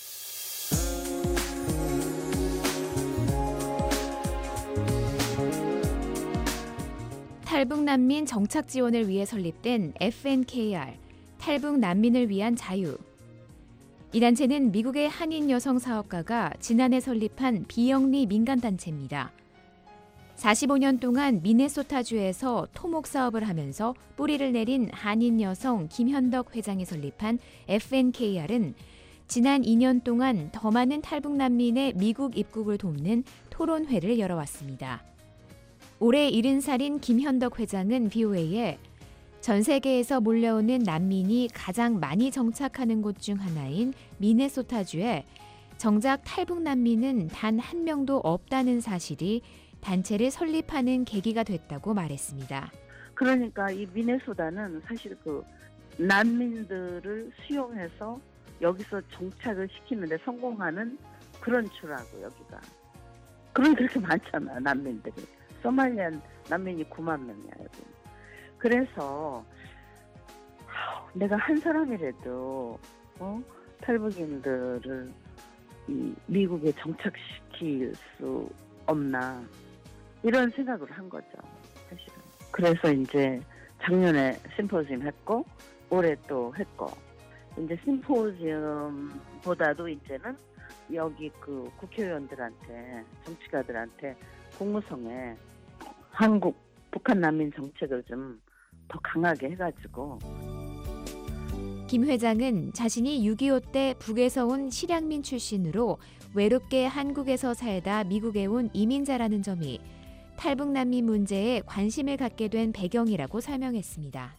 탈북 난민 정착 지원을 위해 설립된 에프엔케이알, 탈북 난민을 위한 자유. 이 단체는 미국의 한인 여성 사업가가 지난해 설립한 비영리 민간단체입니다. 사십오 년 동안 미네소타주에서 토목 사업을 하면서 뿌리를 내린 한인 여성 김현덕 회장이 설립한 에프엔케이알은 지난 이 년 동안 더 많은 탈북 난민의 미국 입국을 돕는 토론회를 열어왔습니다. 올해 일흔 살인 김현덕 회장은 브이오에이에 전 세계에서 몰려오는 난민이 가장 많이 정착하는 곳 중 하나인 미네소타주에 정작 탈북 난민은 단 한 명도 없다는 사실이 단체를 설립하는 계기가 됐다고 말했습니다. 그러니까 이 미네소타는 사실 그 난민들을 수용해서 여기서 정착을 시키는 데 성공하는 그런 주라고 여기가. 그런 그렇게 많잖아 난민들이. 소말리아 난민이 구만 명이야 여기. 그래서 내가 한 사람이라도 어? 탈북인들을 이 미국에 정착시킬 수 없나 이런 생각을 한 거죠 사실은. 그래서 이제 작년에 심포지엄 했고 올해 또 했고 이제 심포지엄보다도 이제는 여기 그 국회의원들한테 정치가들한테 국무성에 한국 북한 난민 정책을 좀 더 강하게 해가지고. 김 회장은 자신이 육이오 때 북에서 온 실향민 출신으로 외롭게 한국에서 살다 미국에 온 이민자라는 점이 탈북 난민 문제에 관심을 갖게 된 배경이라고 설명했습니다.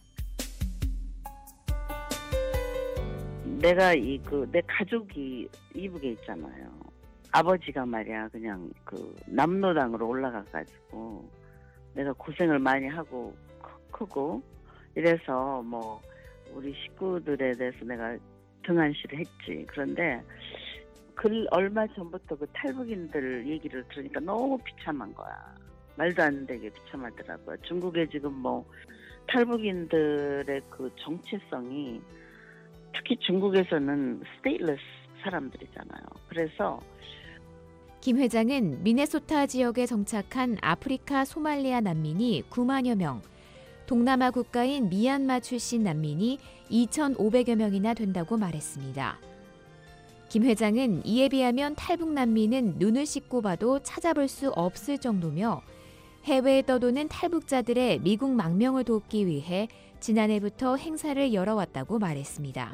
내가 이 그 내 가족이 이북에 있잖아요. 아버지가 말이야 그냥 그 남로당으로 올라가가지고 내가 고생을 많이 하고 크고 이래서 뭐 우리 식구들에 대해서 내가 등한시를 했지. 그런데 그 얼마 전부터 그 탈북인들 얘기를 들으니까 너무 비참한 거야. 말도 안 되게 비참하더라고요. 중국에 지금 뭐 탈북인들의 그 정체성이 특히 중국에서는 스테이트레스 사람들이잖아요. 그래서 김 회장은 미네소타 지역에 정착한 아프리카 소말리아 난민이 구만여 명, 동남아 국가인 미얀마 출신 난민이 이천오백여 명이나 된다고 말했습니다. 김 회장은 이에 비하면 탈북 난민은 눈을 씻고 봐도 찾아볼 수 없을 정도며 해외에 떠도는 탈북자들의 미국 망명을 돕기 위해 지난해부터 행사를 열어왔다고 말했습니다.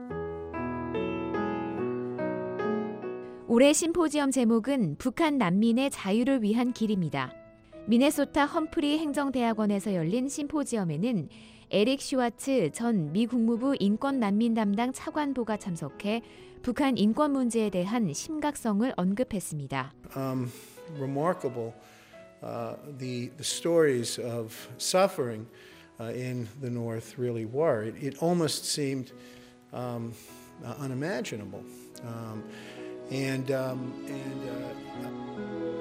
올해 심포지엄 제목은 북한 난민의 자유를 위한 길입니다. 미네소타 험프리 행정대학원에서 열린 심포지엄에는 에릭 슈와츠 전 미 국무부 인권난민 담당 차관보가 참석해 북한 인권 문제에 대한 심각성을 언급했습니다. Um, remarkable uh, the the stories of suffering uh, in the North really were. It, it almost seemed um, uh, unimaginable. Um, and um, and uh,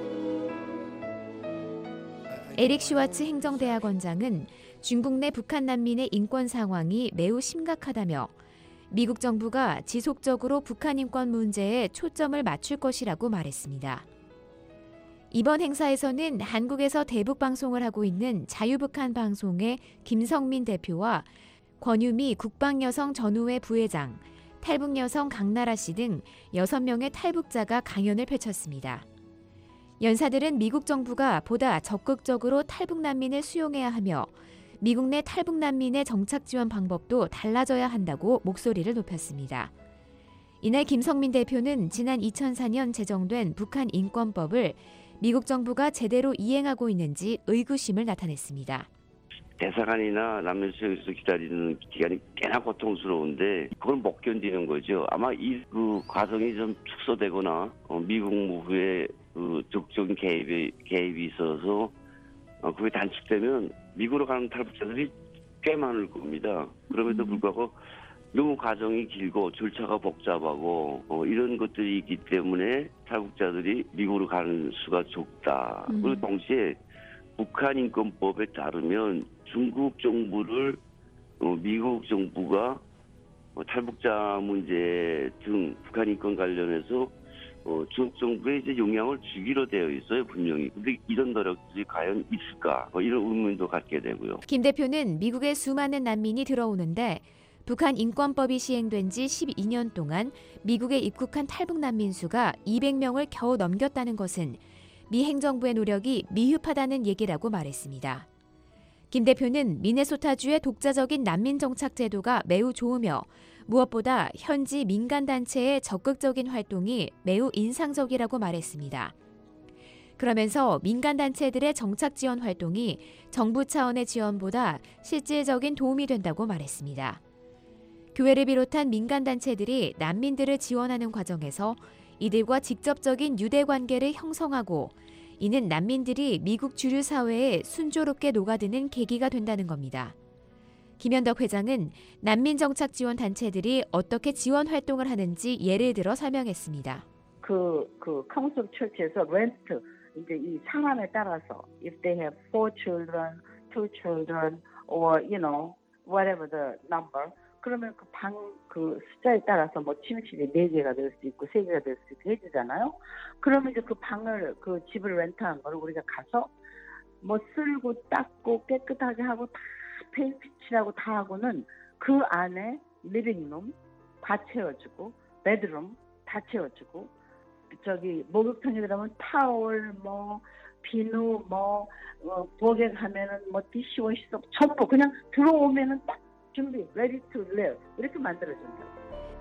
에릭 슈와츠 행정대학원장은 중국 내 북한 난민의 인권 상황이 매우 심각하다며 미국 정부가 지속적으로 북한 인권 문제에 초점을 맞출 것이라고 말했습니다. 이번 행사에서는 한국에서 대북 방송을 하고 있는 자유북한 방송의 김성민 대표와 권유미 국방여성 전우회 부회장, 탈북여성 강나라 씨 등 여섯 명의 탈북자가 강연을 펼쳤습니다. 연사들은 미국 정부가 보다 적극적으로 탈북 난민을 수용해야 하며 미국 내 탈북 난민의 정착 지원 방법도 달라져야 한다고 목소리를 높였습니다. 이날 김성민 대표는 지난 이천사 년 제정된 북한 인권법을 미국 정부가 제대로 이행하고 있는지 의구심을 나타냈습니다. 대사관이나 난민 수용소에서 기다리는 기간이 꽤나 고통스러운데 그걸 못 견디는 거죠. 아마 이 그 과정이 좀 축소되거나 어, 미국 무후의 그 적극적인 개입이 개입이 있어서 어, 그게 단축되면 미국으로 가는 탈북자들이 꽤 많을 겁니다. 그럼에도 불구하고 너무 과정이 길고 절차가 복잡하고 어, 이런 것들이 있기 때문에 탈북자들이 미국으로 가는 수가 적다. 음. 그리고 동시에 북한 인권법에 따르면 중국 정부를 어, 미국 정부가 어, 탈북자 문제 등 북한 인권 관련해서 어, 중국 정부에 이제 영향을 주기로 되어 있어요, 분명히. 근데 이런 노력들이 과연 있을까? 뭐 이런 의문도 갖게 되고요. 김 대표는 미국에 수많은 난민이 들어오는데 북한 인권법이 시행된 지 십이 년 동안 미국에 입국한 탈북 난민 수가 이백 명을 겨우 넘겼다는 것은 미 행정부의 노력이 미흡하다는 얘기라고 말했습니다. 김 대표는 미네소타주의 독자적인 난민 정착 제도가 매우 좋으며 무엇보다 현지 민간단체의 적극적인 활동이 매우 인상적이라고 말했습니다. 그러면서 민간단체들의 정착 지원 활동이 정부 차원의 지원보다 실질적인 도움이 된다고 말했습니다. 교회를 비롯한 민간단체들이 난민들을 지원하는 과정에서 이들과 직접적인 유대 관계를 형성하고 이는 난민들이 미국 주류 사회에 순조롭게 녹아드는 계기가 된다는 겁니다. 김현덕 회장은 난민 정착 지원 단체들이 어떻게 지원 활동을 하는지 예를 들어 설명했습니다. 그, 그, 카운슬 처치에서 렌트, 이제 이 상황에 따라서, if they have four children, two children, or, you know, whatever the number, 그러면 그 방, 그 숫자에 따라서 뭐 침실이 네 개가 될 수 있고 세 개가 될 수 있고 해주잖아요. 그러면 이제 그 방을, 그 집을 렌트한 거를 우리가 가서 뭐 쓸고 닦고 깨끗하게 하고 다 페인트 칠하고 다 하고는 그 안에 리빙룸 다 채워주고 베드룸 다 채워주고 저기 목욕탕에 들어가면 타월 뭐 비누 뭐 어, 부엌에 가면은 뭐 디시워시소 전부 그냥 들어오면은 딱 준비 ready to live 이렇게 만들어준다.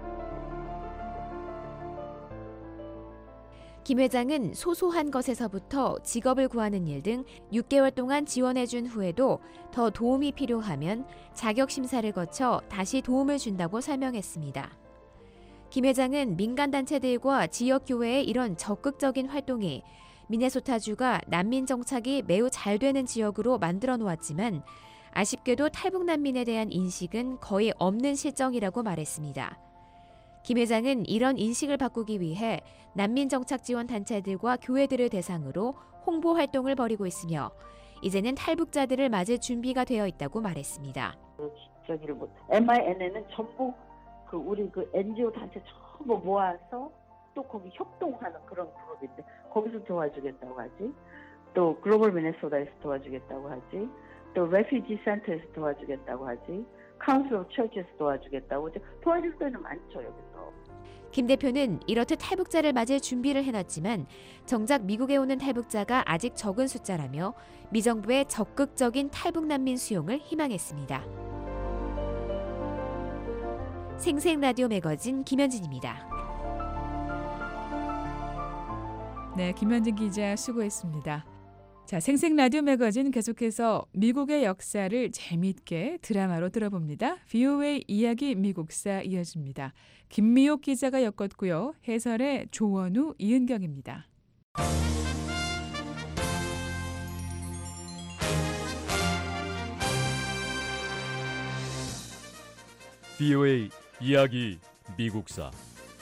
김 회장은 소소한 것에서부터 직업을 구하는 일 등 육 개월 동안 지원해준 후에도 더 도움이 필요하면 자격 심사를 거쳐 다시 도움을 준다고 설명했습니다. 김 회장은 민간단체들과 지역교회의 이런 적극적인 활동이 미네소타주가 난민 정착이 매우 잘 되는 지역으로 만들어 놓았지만 아쉽게도 탈북 난민에 대한 인식은 거의 없는 실정이라고 말했습니다. 김 회장은 이런 인식을 바꾸기 위해 난민 정착 지원 단체들과 교회들을 대상으로 홍보 활동을 벌이고 있으며 이제는 탈북자들을 맞을 준비가 되어 있다고 말했습니다. 저기를 뭐 엠아이엔에는 전부 그 우리 그 엔지오 단체 전부 모아서 또 거기 협동하는 그런 그룹인데 거기서 도와주겠다고 하지. 또 글로벌 미네소다에서 도와주겠다고 하지. 또 레피지 센터에서 도와주겠다고 하지. 카운슬 오브 처치에서 도와주겠다고 이제 도와줄 때는 많죠 여기서. 김 대표는 이렇듯 탈북자를 맞을 준비를 해놨지만 정작 미국에 오는 탈북자가 아직 적은 숫자라며 미 정부의 적극적인 탈북 난민 수용을 희망했습니다. 생생 라디오 매거진 김현진입니다. 네, 김현진 기자 수고했습니다. 자, 생생 라디오 매거진 계속해서 미국의 역사를 재미있게 드라마로 들어봅니다. 브이오에이 이야기 미국사 이어집니다. 김미옥 기자가 엮었고요. 해설의 조원우, 이은경입니다. 브이오에이 이야기 미국사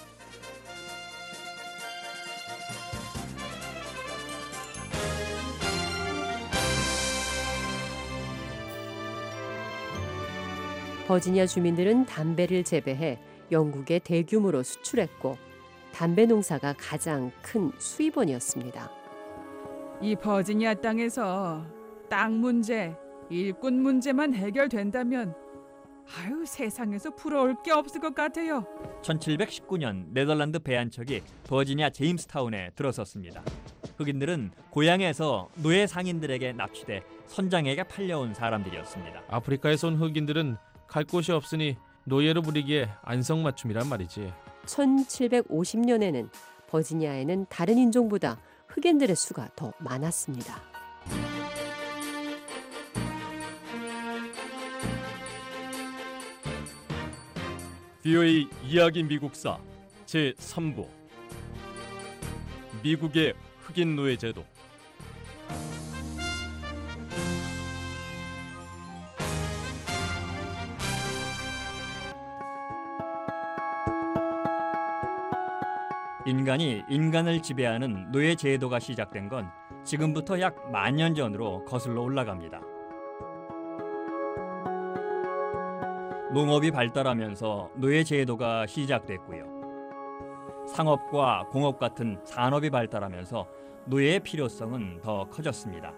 버지니아 주민들은 담배를 재배해 영국에 대규모로 수출했고 담배 농사가 가장 큰 수입원이었습니다. 이 버지니아 땅에서 땅 문제, 일꾼 문제만 해결된다면 아유 세상에서 부러울 게 없을 것 같아요. 천칠백십구 년 네덜란드 배한척이 버지니아 제임스타운에 들어섰습니다. 흑인들은 고향에서 노예 상인들에게 납치돼 선장에게 팔려온 사람들이었습니다. 아프리카에서 온 흑인들은 갈 곳이 없으니 노예로 부리기에 안성맞춤이란 말이지. 천칠백오십 년에는 버지니아에는 다른 인종보다 흑인들의 수가 더 많았습니다. 브이오에이 이야기 미국사 제삼 부 미국의 흑인 노예 제도. 인간이 인간을 지배하는 노예 제도가 시작된 건 지금부터 약 만 년 전으로 거슬러 올라갑니다. 농업이 발달하면서 노예 제도가 시작됐고요. 상업과 공업 같은 산업이 발달하면서 노예의 필요성은 더 커졌습니다.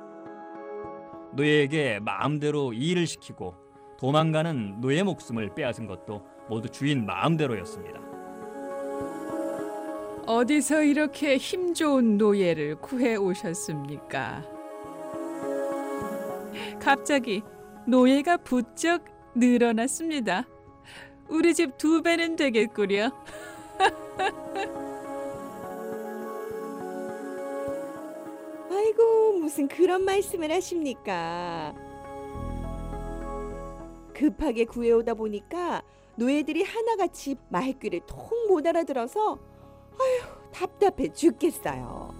노예에게 마음대로 일을 시키고 도망가는 노예 목숨을 빼앗은 것도 모두 주인 마음대로였습니다. 어디서 이렇게 힘 좋은 노예를 구해 오셨습니까? 갑자기 노예가 부쩍 늘어났습니다. 우리 집 두 배는 되겠구려. 아이고, 무슨 그런 말씀을 하십니까? 급하게 구해오다 보니까 노예들이 하나같이 말귀를 통 못 알아들어서 아휴, 답답해 죽겠어요.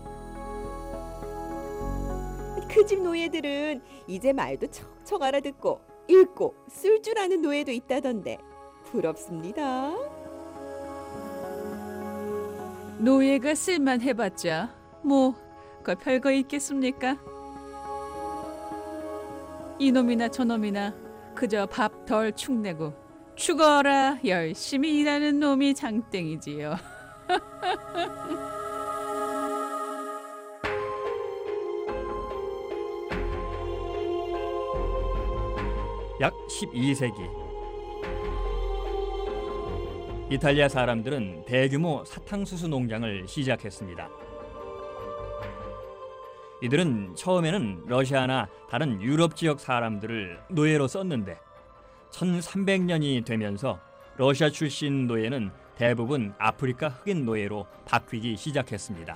그 집 노예들은 이제 말도 척척 알아듣고 읽고 쓸 줄 아는 노예도 있다던데 부럽습니다. 노예가 쓸만 해봤자 뭐 그 별거 있겠습니까? 이놈이나 저놈이나 그저 밥 덜 축내고 죽어라 열심히 일하는 놈이 장땡이지요. 약 십이 세기 이탈리아 사람들은 대규모 사탕수수 농장을 시작했습니다. 이들은 처음에는 러시아나 다른 유럽 지역 사람들을 노예로 썼는데 천삼백 년이 되면서 러시아 출신 노예는 대부분 아프리카 흑인 노예로 바뀌기 시작했습니다.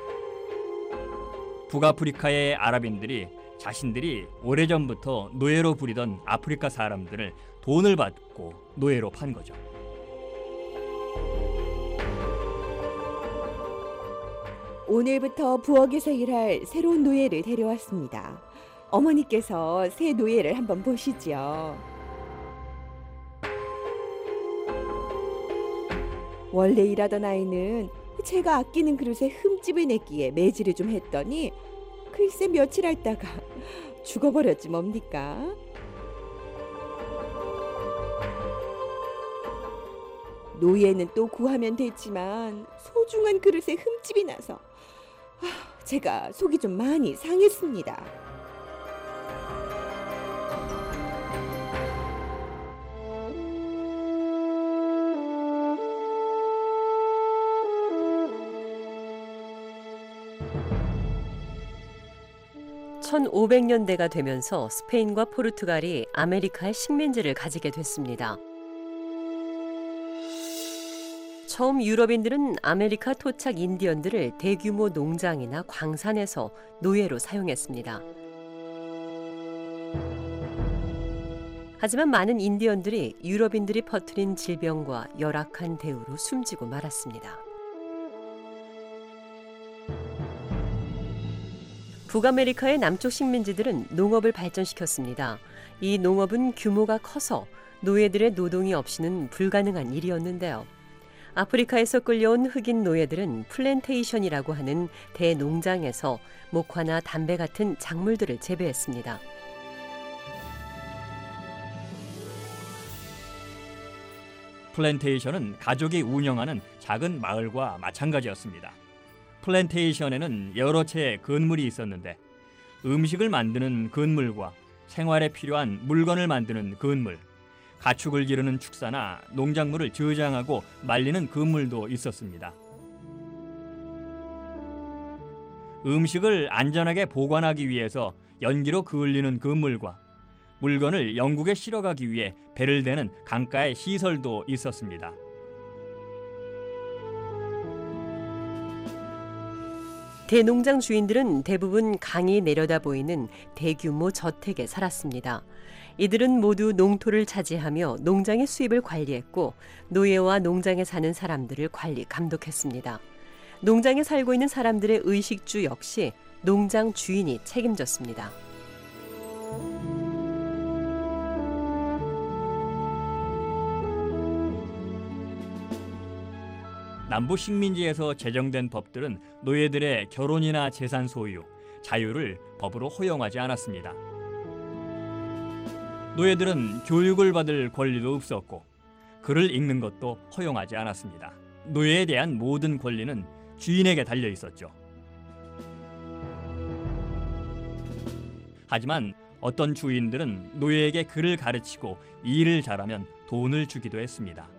북아프리카의 아랍인들이 자신들이 오래전부터 노예로 부리던 아프리카 사람들을 돈을 받고 노예로 판 거죠. 오늘부터 부엌에서 일할 새로운 노예를 데려왔습니다. 어머니께서 새 노예를 한번 보시지요. 원래 일하던 아이는 제가 아끼는 그릇에 흠집을 냈기에 매질을 좀 했더니 글쎄 며칠 앓다가 죽어버렸지 뭡니까? 노예는 또 구하면 됐지만 소중한 그릇에 흠집이 나서 아, 제가 속이 좀 많이 상했습니다. 천오백 년대가 되면서 스페인과 포르투갈이 아메리카의 식민지를 가지게 됐습니다. 처음 유럽인들은 아메리카 토착 인디언들을 대규모 농장이나 광산에서 노예로 사용했습니다. 하지만 많은 인디언들이 유럽인들이 퍼뜨린 질병과 열악한 대우로 숨지고 말았습니다. 북아메리카의 남쪽 식민지들은 농업을 발전시켰습니다. 이 농업은 규모가 커서 노예들의 노동이 없이는 불가능한 일이었는데요. 아프리카에서 끌려온 흑인 노예들은 플랜테이션이라고 하는 대농장에서 목화나 담배 같은 작물들을 재배했습니다. 플랜테이션은 가족이 운영하는 작은 마을과 마찬가지였습니다. 플랜테이션에는 여러 채의 건물이 있었는데 음식을 만드는 건물과 생활에 필요한 물건을 만드는 건물, 가축을 기르는 축사나 농작물을 저장하고 말리는 건물도 있었습니다. 음식을 안전하게 보관하기 위해서 연기로 그을리는 건물과 물건을 영국에 실어가기 위해 배를 대는 강가의 시설도 있었습니다. 대농장 주인들은 대부분 강이 내려다 보이는 대규모 저택에 살았습니다. 이들은 모두 농토를 차지하며 농장의 수입을 관리했고 노예와 농장에 사는 사람들을 관리 감독했습니다. 농장에 살고 있는 사람들의 의식주 역시 농장 주인이 책임졌습니다. 남부 식민지에서 제정된 법들은 노예들의 결혼이나 재산 소유, 자유를 법으로 허용하지 않았습니다. 노예들은 교육을 받을 권리도 없었고 글을 읽는 것도 허용하지 않았습니다. 노예에 대한 모든 권리는 주인에게 달려 있었죠. 하지만 어떤 주인들은 노예에게 글을 가르치고 일을 잘하면 돈을 주기도 했습니다.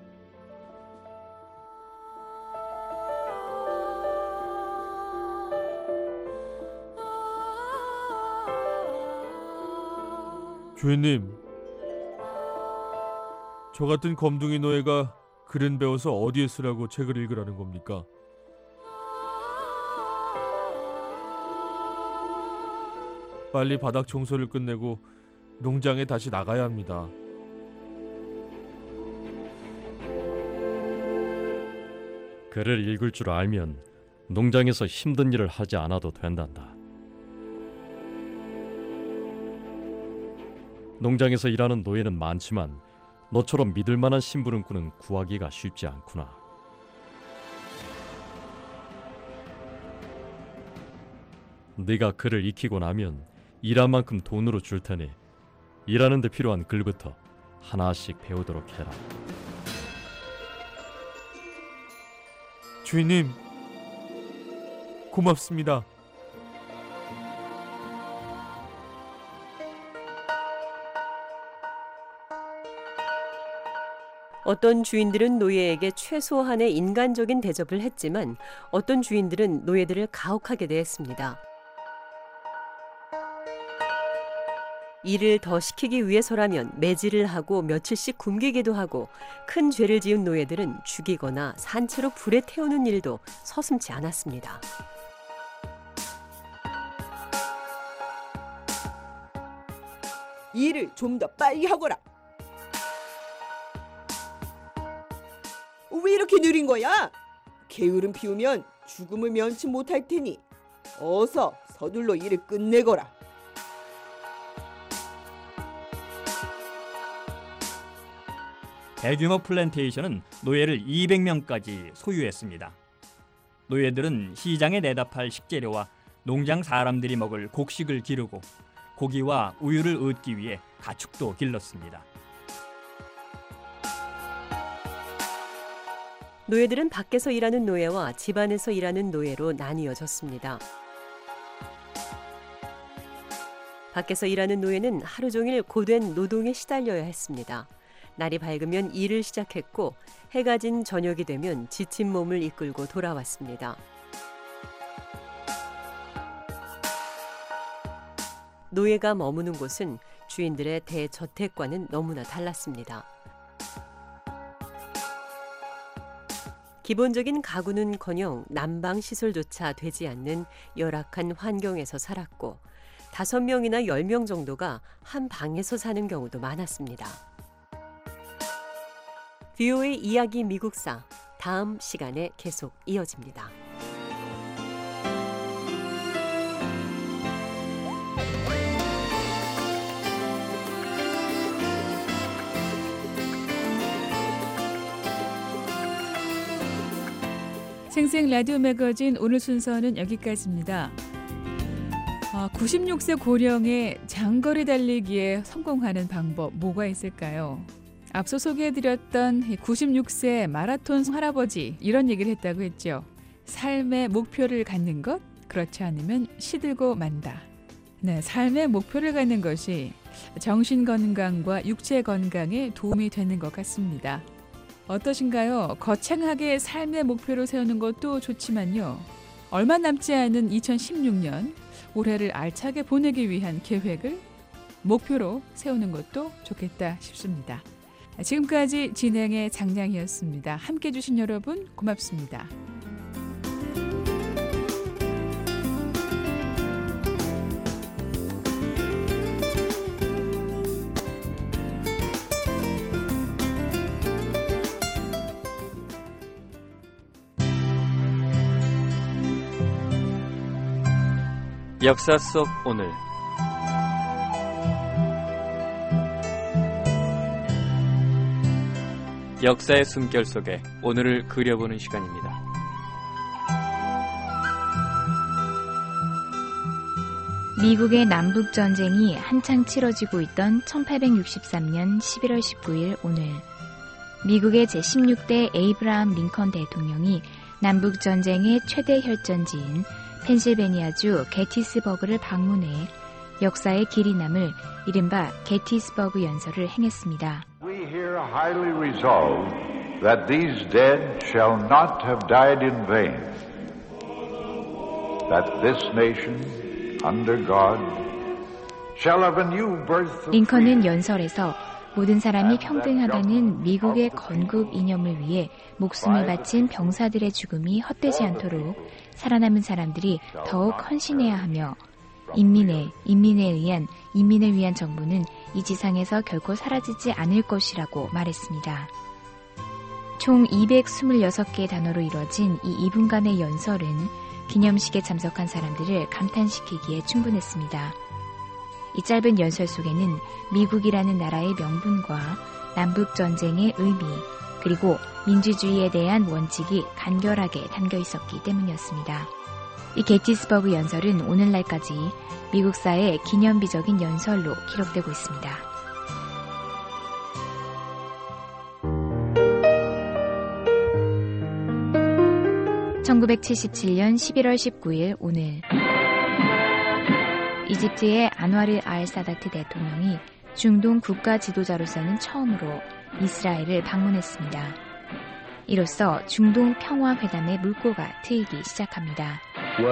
주인님, 저 같은 검둥이 노예가 글은 배워서 어디에 쓰라고 책을 읽으라는 겁니까? 빨리 바닥 청소를 끝내고 농장에 다시 나가야 합니다. 글을 읽을 줄 알면 농장에서 힘든 일을 하지 않아도 된단다. 농장에서 일하는 노예는 많지만 너처럼 믿을 만한 심부름꾼은 구하기가 쉽지 않구나. 네가 글을 익히고 나면 일한 만큼 돈으로 줄 테니 일하는 데 필요한 글부터 하나씩 배우도록 해라. 주인님, 고맙습니다. 어떤 주인들은 노예에게 최소한의 인간적인 대접을 했지만 어떤 주인들은 노예들을 가혹하게 대했습니다. 일을 더 시키기 위해서라면 매질을 하고 며칠씩 굶기기도 하고 큰 죄를 지은 노예들은 죽이거나 산채로 불에 태우는 일도 서슴지 않았습니다. 일을 좀 더 빨리 하거라. 왜 이렇게 느린 거야? 게으름 피우면 죽음을 면치 못할 테니 어서 서둘러 일을 끝내거라. 대규모 플랜테이션은 노예를 이백 명까지 소유했습니다. 노예들은 시장에 내다 팔 식재료와 농장 사람들이 먹을 곡식을 기르고 고기와 우유를 얻기 위해 가축도 길렀습니다. 노예들은 밖에서 일하는 노예와 집안에서 일하는 노예로 나뉘어졌습니다. 밖에서 일하는 노예는 하루 종일 고된 노동에 시달려야 했습니다. 날이 밝으면 일을 시작했고 해가 진 저녁이 되면 지친 몸을 이끌고 돌아왔습니다. 노예가 머무는 곳은 주인들의 대저택과는 너무나 달랐습니다. 기본적인 가구는커녕 난방 시설조차 되지 않는 열악한 환경에서 살았고 다섯 명이나 열 명 정도가 한 방에서 사는 경우도 많았습니다. 브이오에이 이야기 미국사, 다음 시간에 계속 이어집니다. 생생 라디오 매거진 오늘 순서는 여기까지입니다. 아, 구십육 세 고령의 장거리 달리기에 성공하는 방법 뭐가 있을까요? 앞서 소개해드렸던 구십육 세 마라톤 할아버지 이런 얘기를 했다고 했죠. 삶의 목표를 갖는 것, 그렇지 않으면 시들고 만다. 네, 삶의 목표를 갖는 것이 정신 건강과 육체 건강에 도움이 되는 것 같습니다. 어떠신가요? 거창하게 삶의 목표를 세우는 것도 좋지만요. 얼마 남지 않은 이천십육 년 올해를 알차게 보내기 위한 계획을 목표로 세우는 것도 좋겠다 싶습니다. 지금까지 진행의 장량이었습니다. 함께해 주신 여러분 고맙습니다. 역사 속 오늘 역사의 숨결 속에 오늘을 그려보는 시간입니다. 미국의 남북 전쟁이 한창 치러지고 있던 천팔백육십삼 년 십일월 십구일 오늘 미국의 제십육 대 에이브라함 링컨 대통령이 남북 전쟁의 최대 혈전지인 펜실베니아주 게티스버그를 방문해 역사의 길이 남을 이른바 게티스버그 연설을 행했습니다. We here highly resolve that these dead shall not have died in vain. That this nation under God shall have a new birth. 링컨은 연설에서 모든 사람이 평등하다는 미국의 건국 이념을 위해 목숨을 바친 병사들의 죽음이 헛되지 않도록 살아남은 사람들이 더욱 헌신해야 하며 인민의, 인민에 의한, 인민을 위한 정부는 이 지상에서 결코 사라지지 않을 것이라고 말했습니다. 총 이백이십육 개의 단어로 이뤄진 이 이 분간의 연설은 기념식에 참석한 사람들을 감탄시키기에 충분했습니다. 이 짧은 연설 속에는 미국이라는 나라의 명분과 남북전쟁의 의미, 그리고 민주주의에 대한 원칙이 간결하게 담겨 있었기 때문이었습니다. 이 게티스버그 연설은 오늘날까지 미국사의 기념비적인 연설로 기록되고 있습니다. 천구백칠십칠 년 십일월 십구일 오늘 이집트의 안와르 알 사다트 대통령이 중동 국가 지도자로서는 처음으로 이스라엘을 방문했습니다. 이로써 중동 평화 회담의 물꼬가 트이기 시작합니다.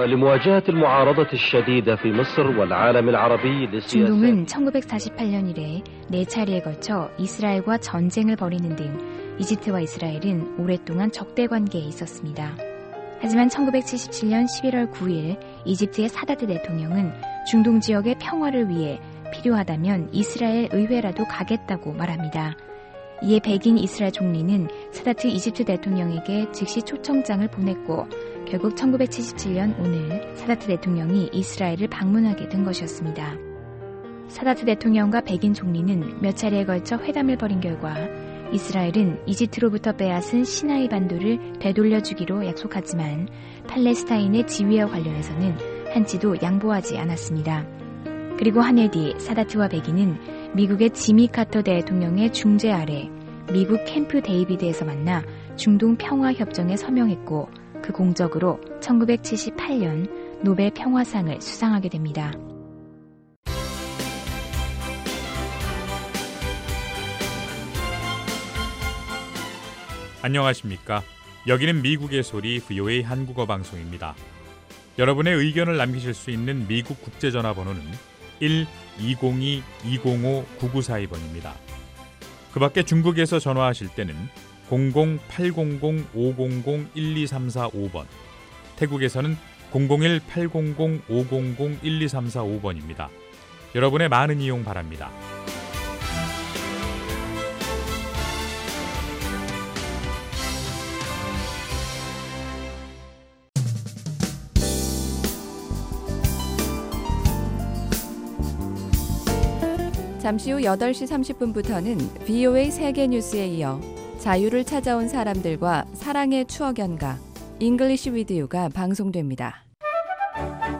중동은 천구백사십팔 년 이래 네 차례에 걸쳐 이스라엘과 전쟁을 벌이는 등 이집트와 이스라엘은 오랫동안 적대 관계에 있었습니다. 하지만 천구백칠십칠 년 십일월 구일 이집트의 사다트 대통령은 중동 지역의 평화를 위해 필요하다면 이스라엘 의회라도 가겠다고 말합니다. 이에 백인 이스라엘 총리는 사다트 이집트 대통령에게 즉시 초청장을 보냈고 결국 천구백칠십칠 년 오늘 사다트 대통령이 이스라엘을 방문하게 된 것이었습니다. 사다트 대통령과 백인 총리는 몇 차례에 걸쳐 회담을 벌인 결과 이스라엘은 이집트로부터 빼앗은 시나이 반도를 되돌려주기로 약속하지만 팔레스타인의 지위와 관련해서는 한치도 양보하지 않았습니다. 그리고 한 해 뒤 사다트와 백인은 미국의 지미 카터 대통령의 중재 아래 미국 캠프 데이비드에서 만나 중동 평화협정에 서명했고 그 공적으로 천구백칠십팔 년 노벨 평화상을 수상하게 됩니다. 안녕하십니까? 여기는 미국의 소리 브이오에이 한국어 방송입니다. 여러분의 의견을 남기실 수 있는 미국 국제전화번호는 일 이공이 이공오 구구사이 번입니다. 그 밖에 중국에서 전화하실 때는 공공 팔공공 오공공 일이삼사오 번, 태국에서는 공공일 팔공공 오공공 일이삼사오 번입니다. 여러분의 많은 이용 바랍니다. 잠시 후 여덟 시 삼십 분부터는 브이오에이 세계뉴스에 이어 자유를 찾아온 사람들과 사랑의 추억 연가 잉글리시 위드 유가 방송됩니다.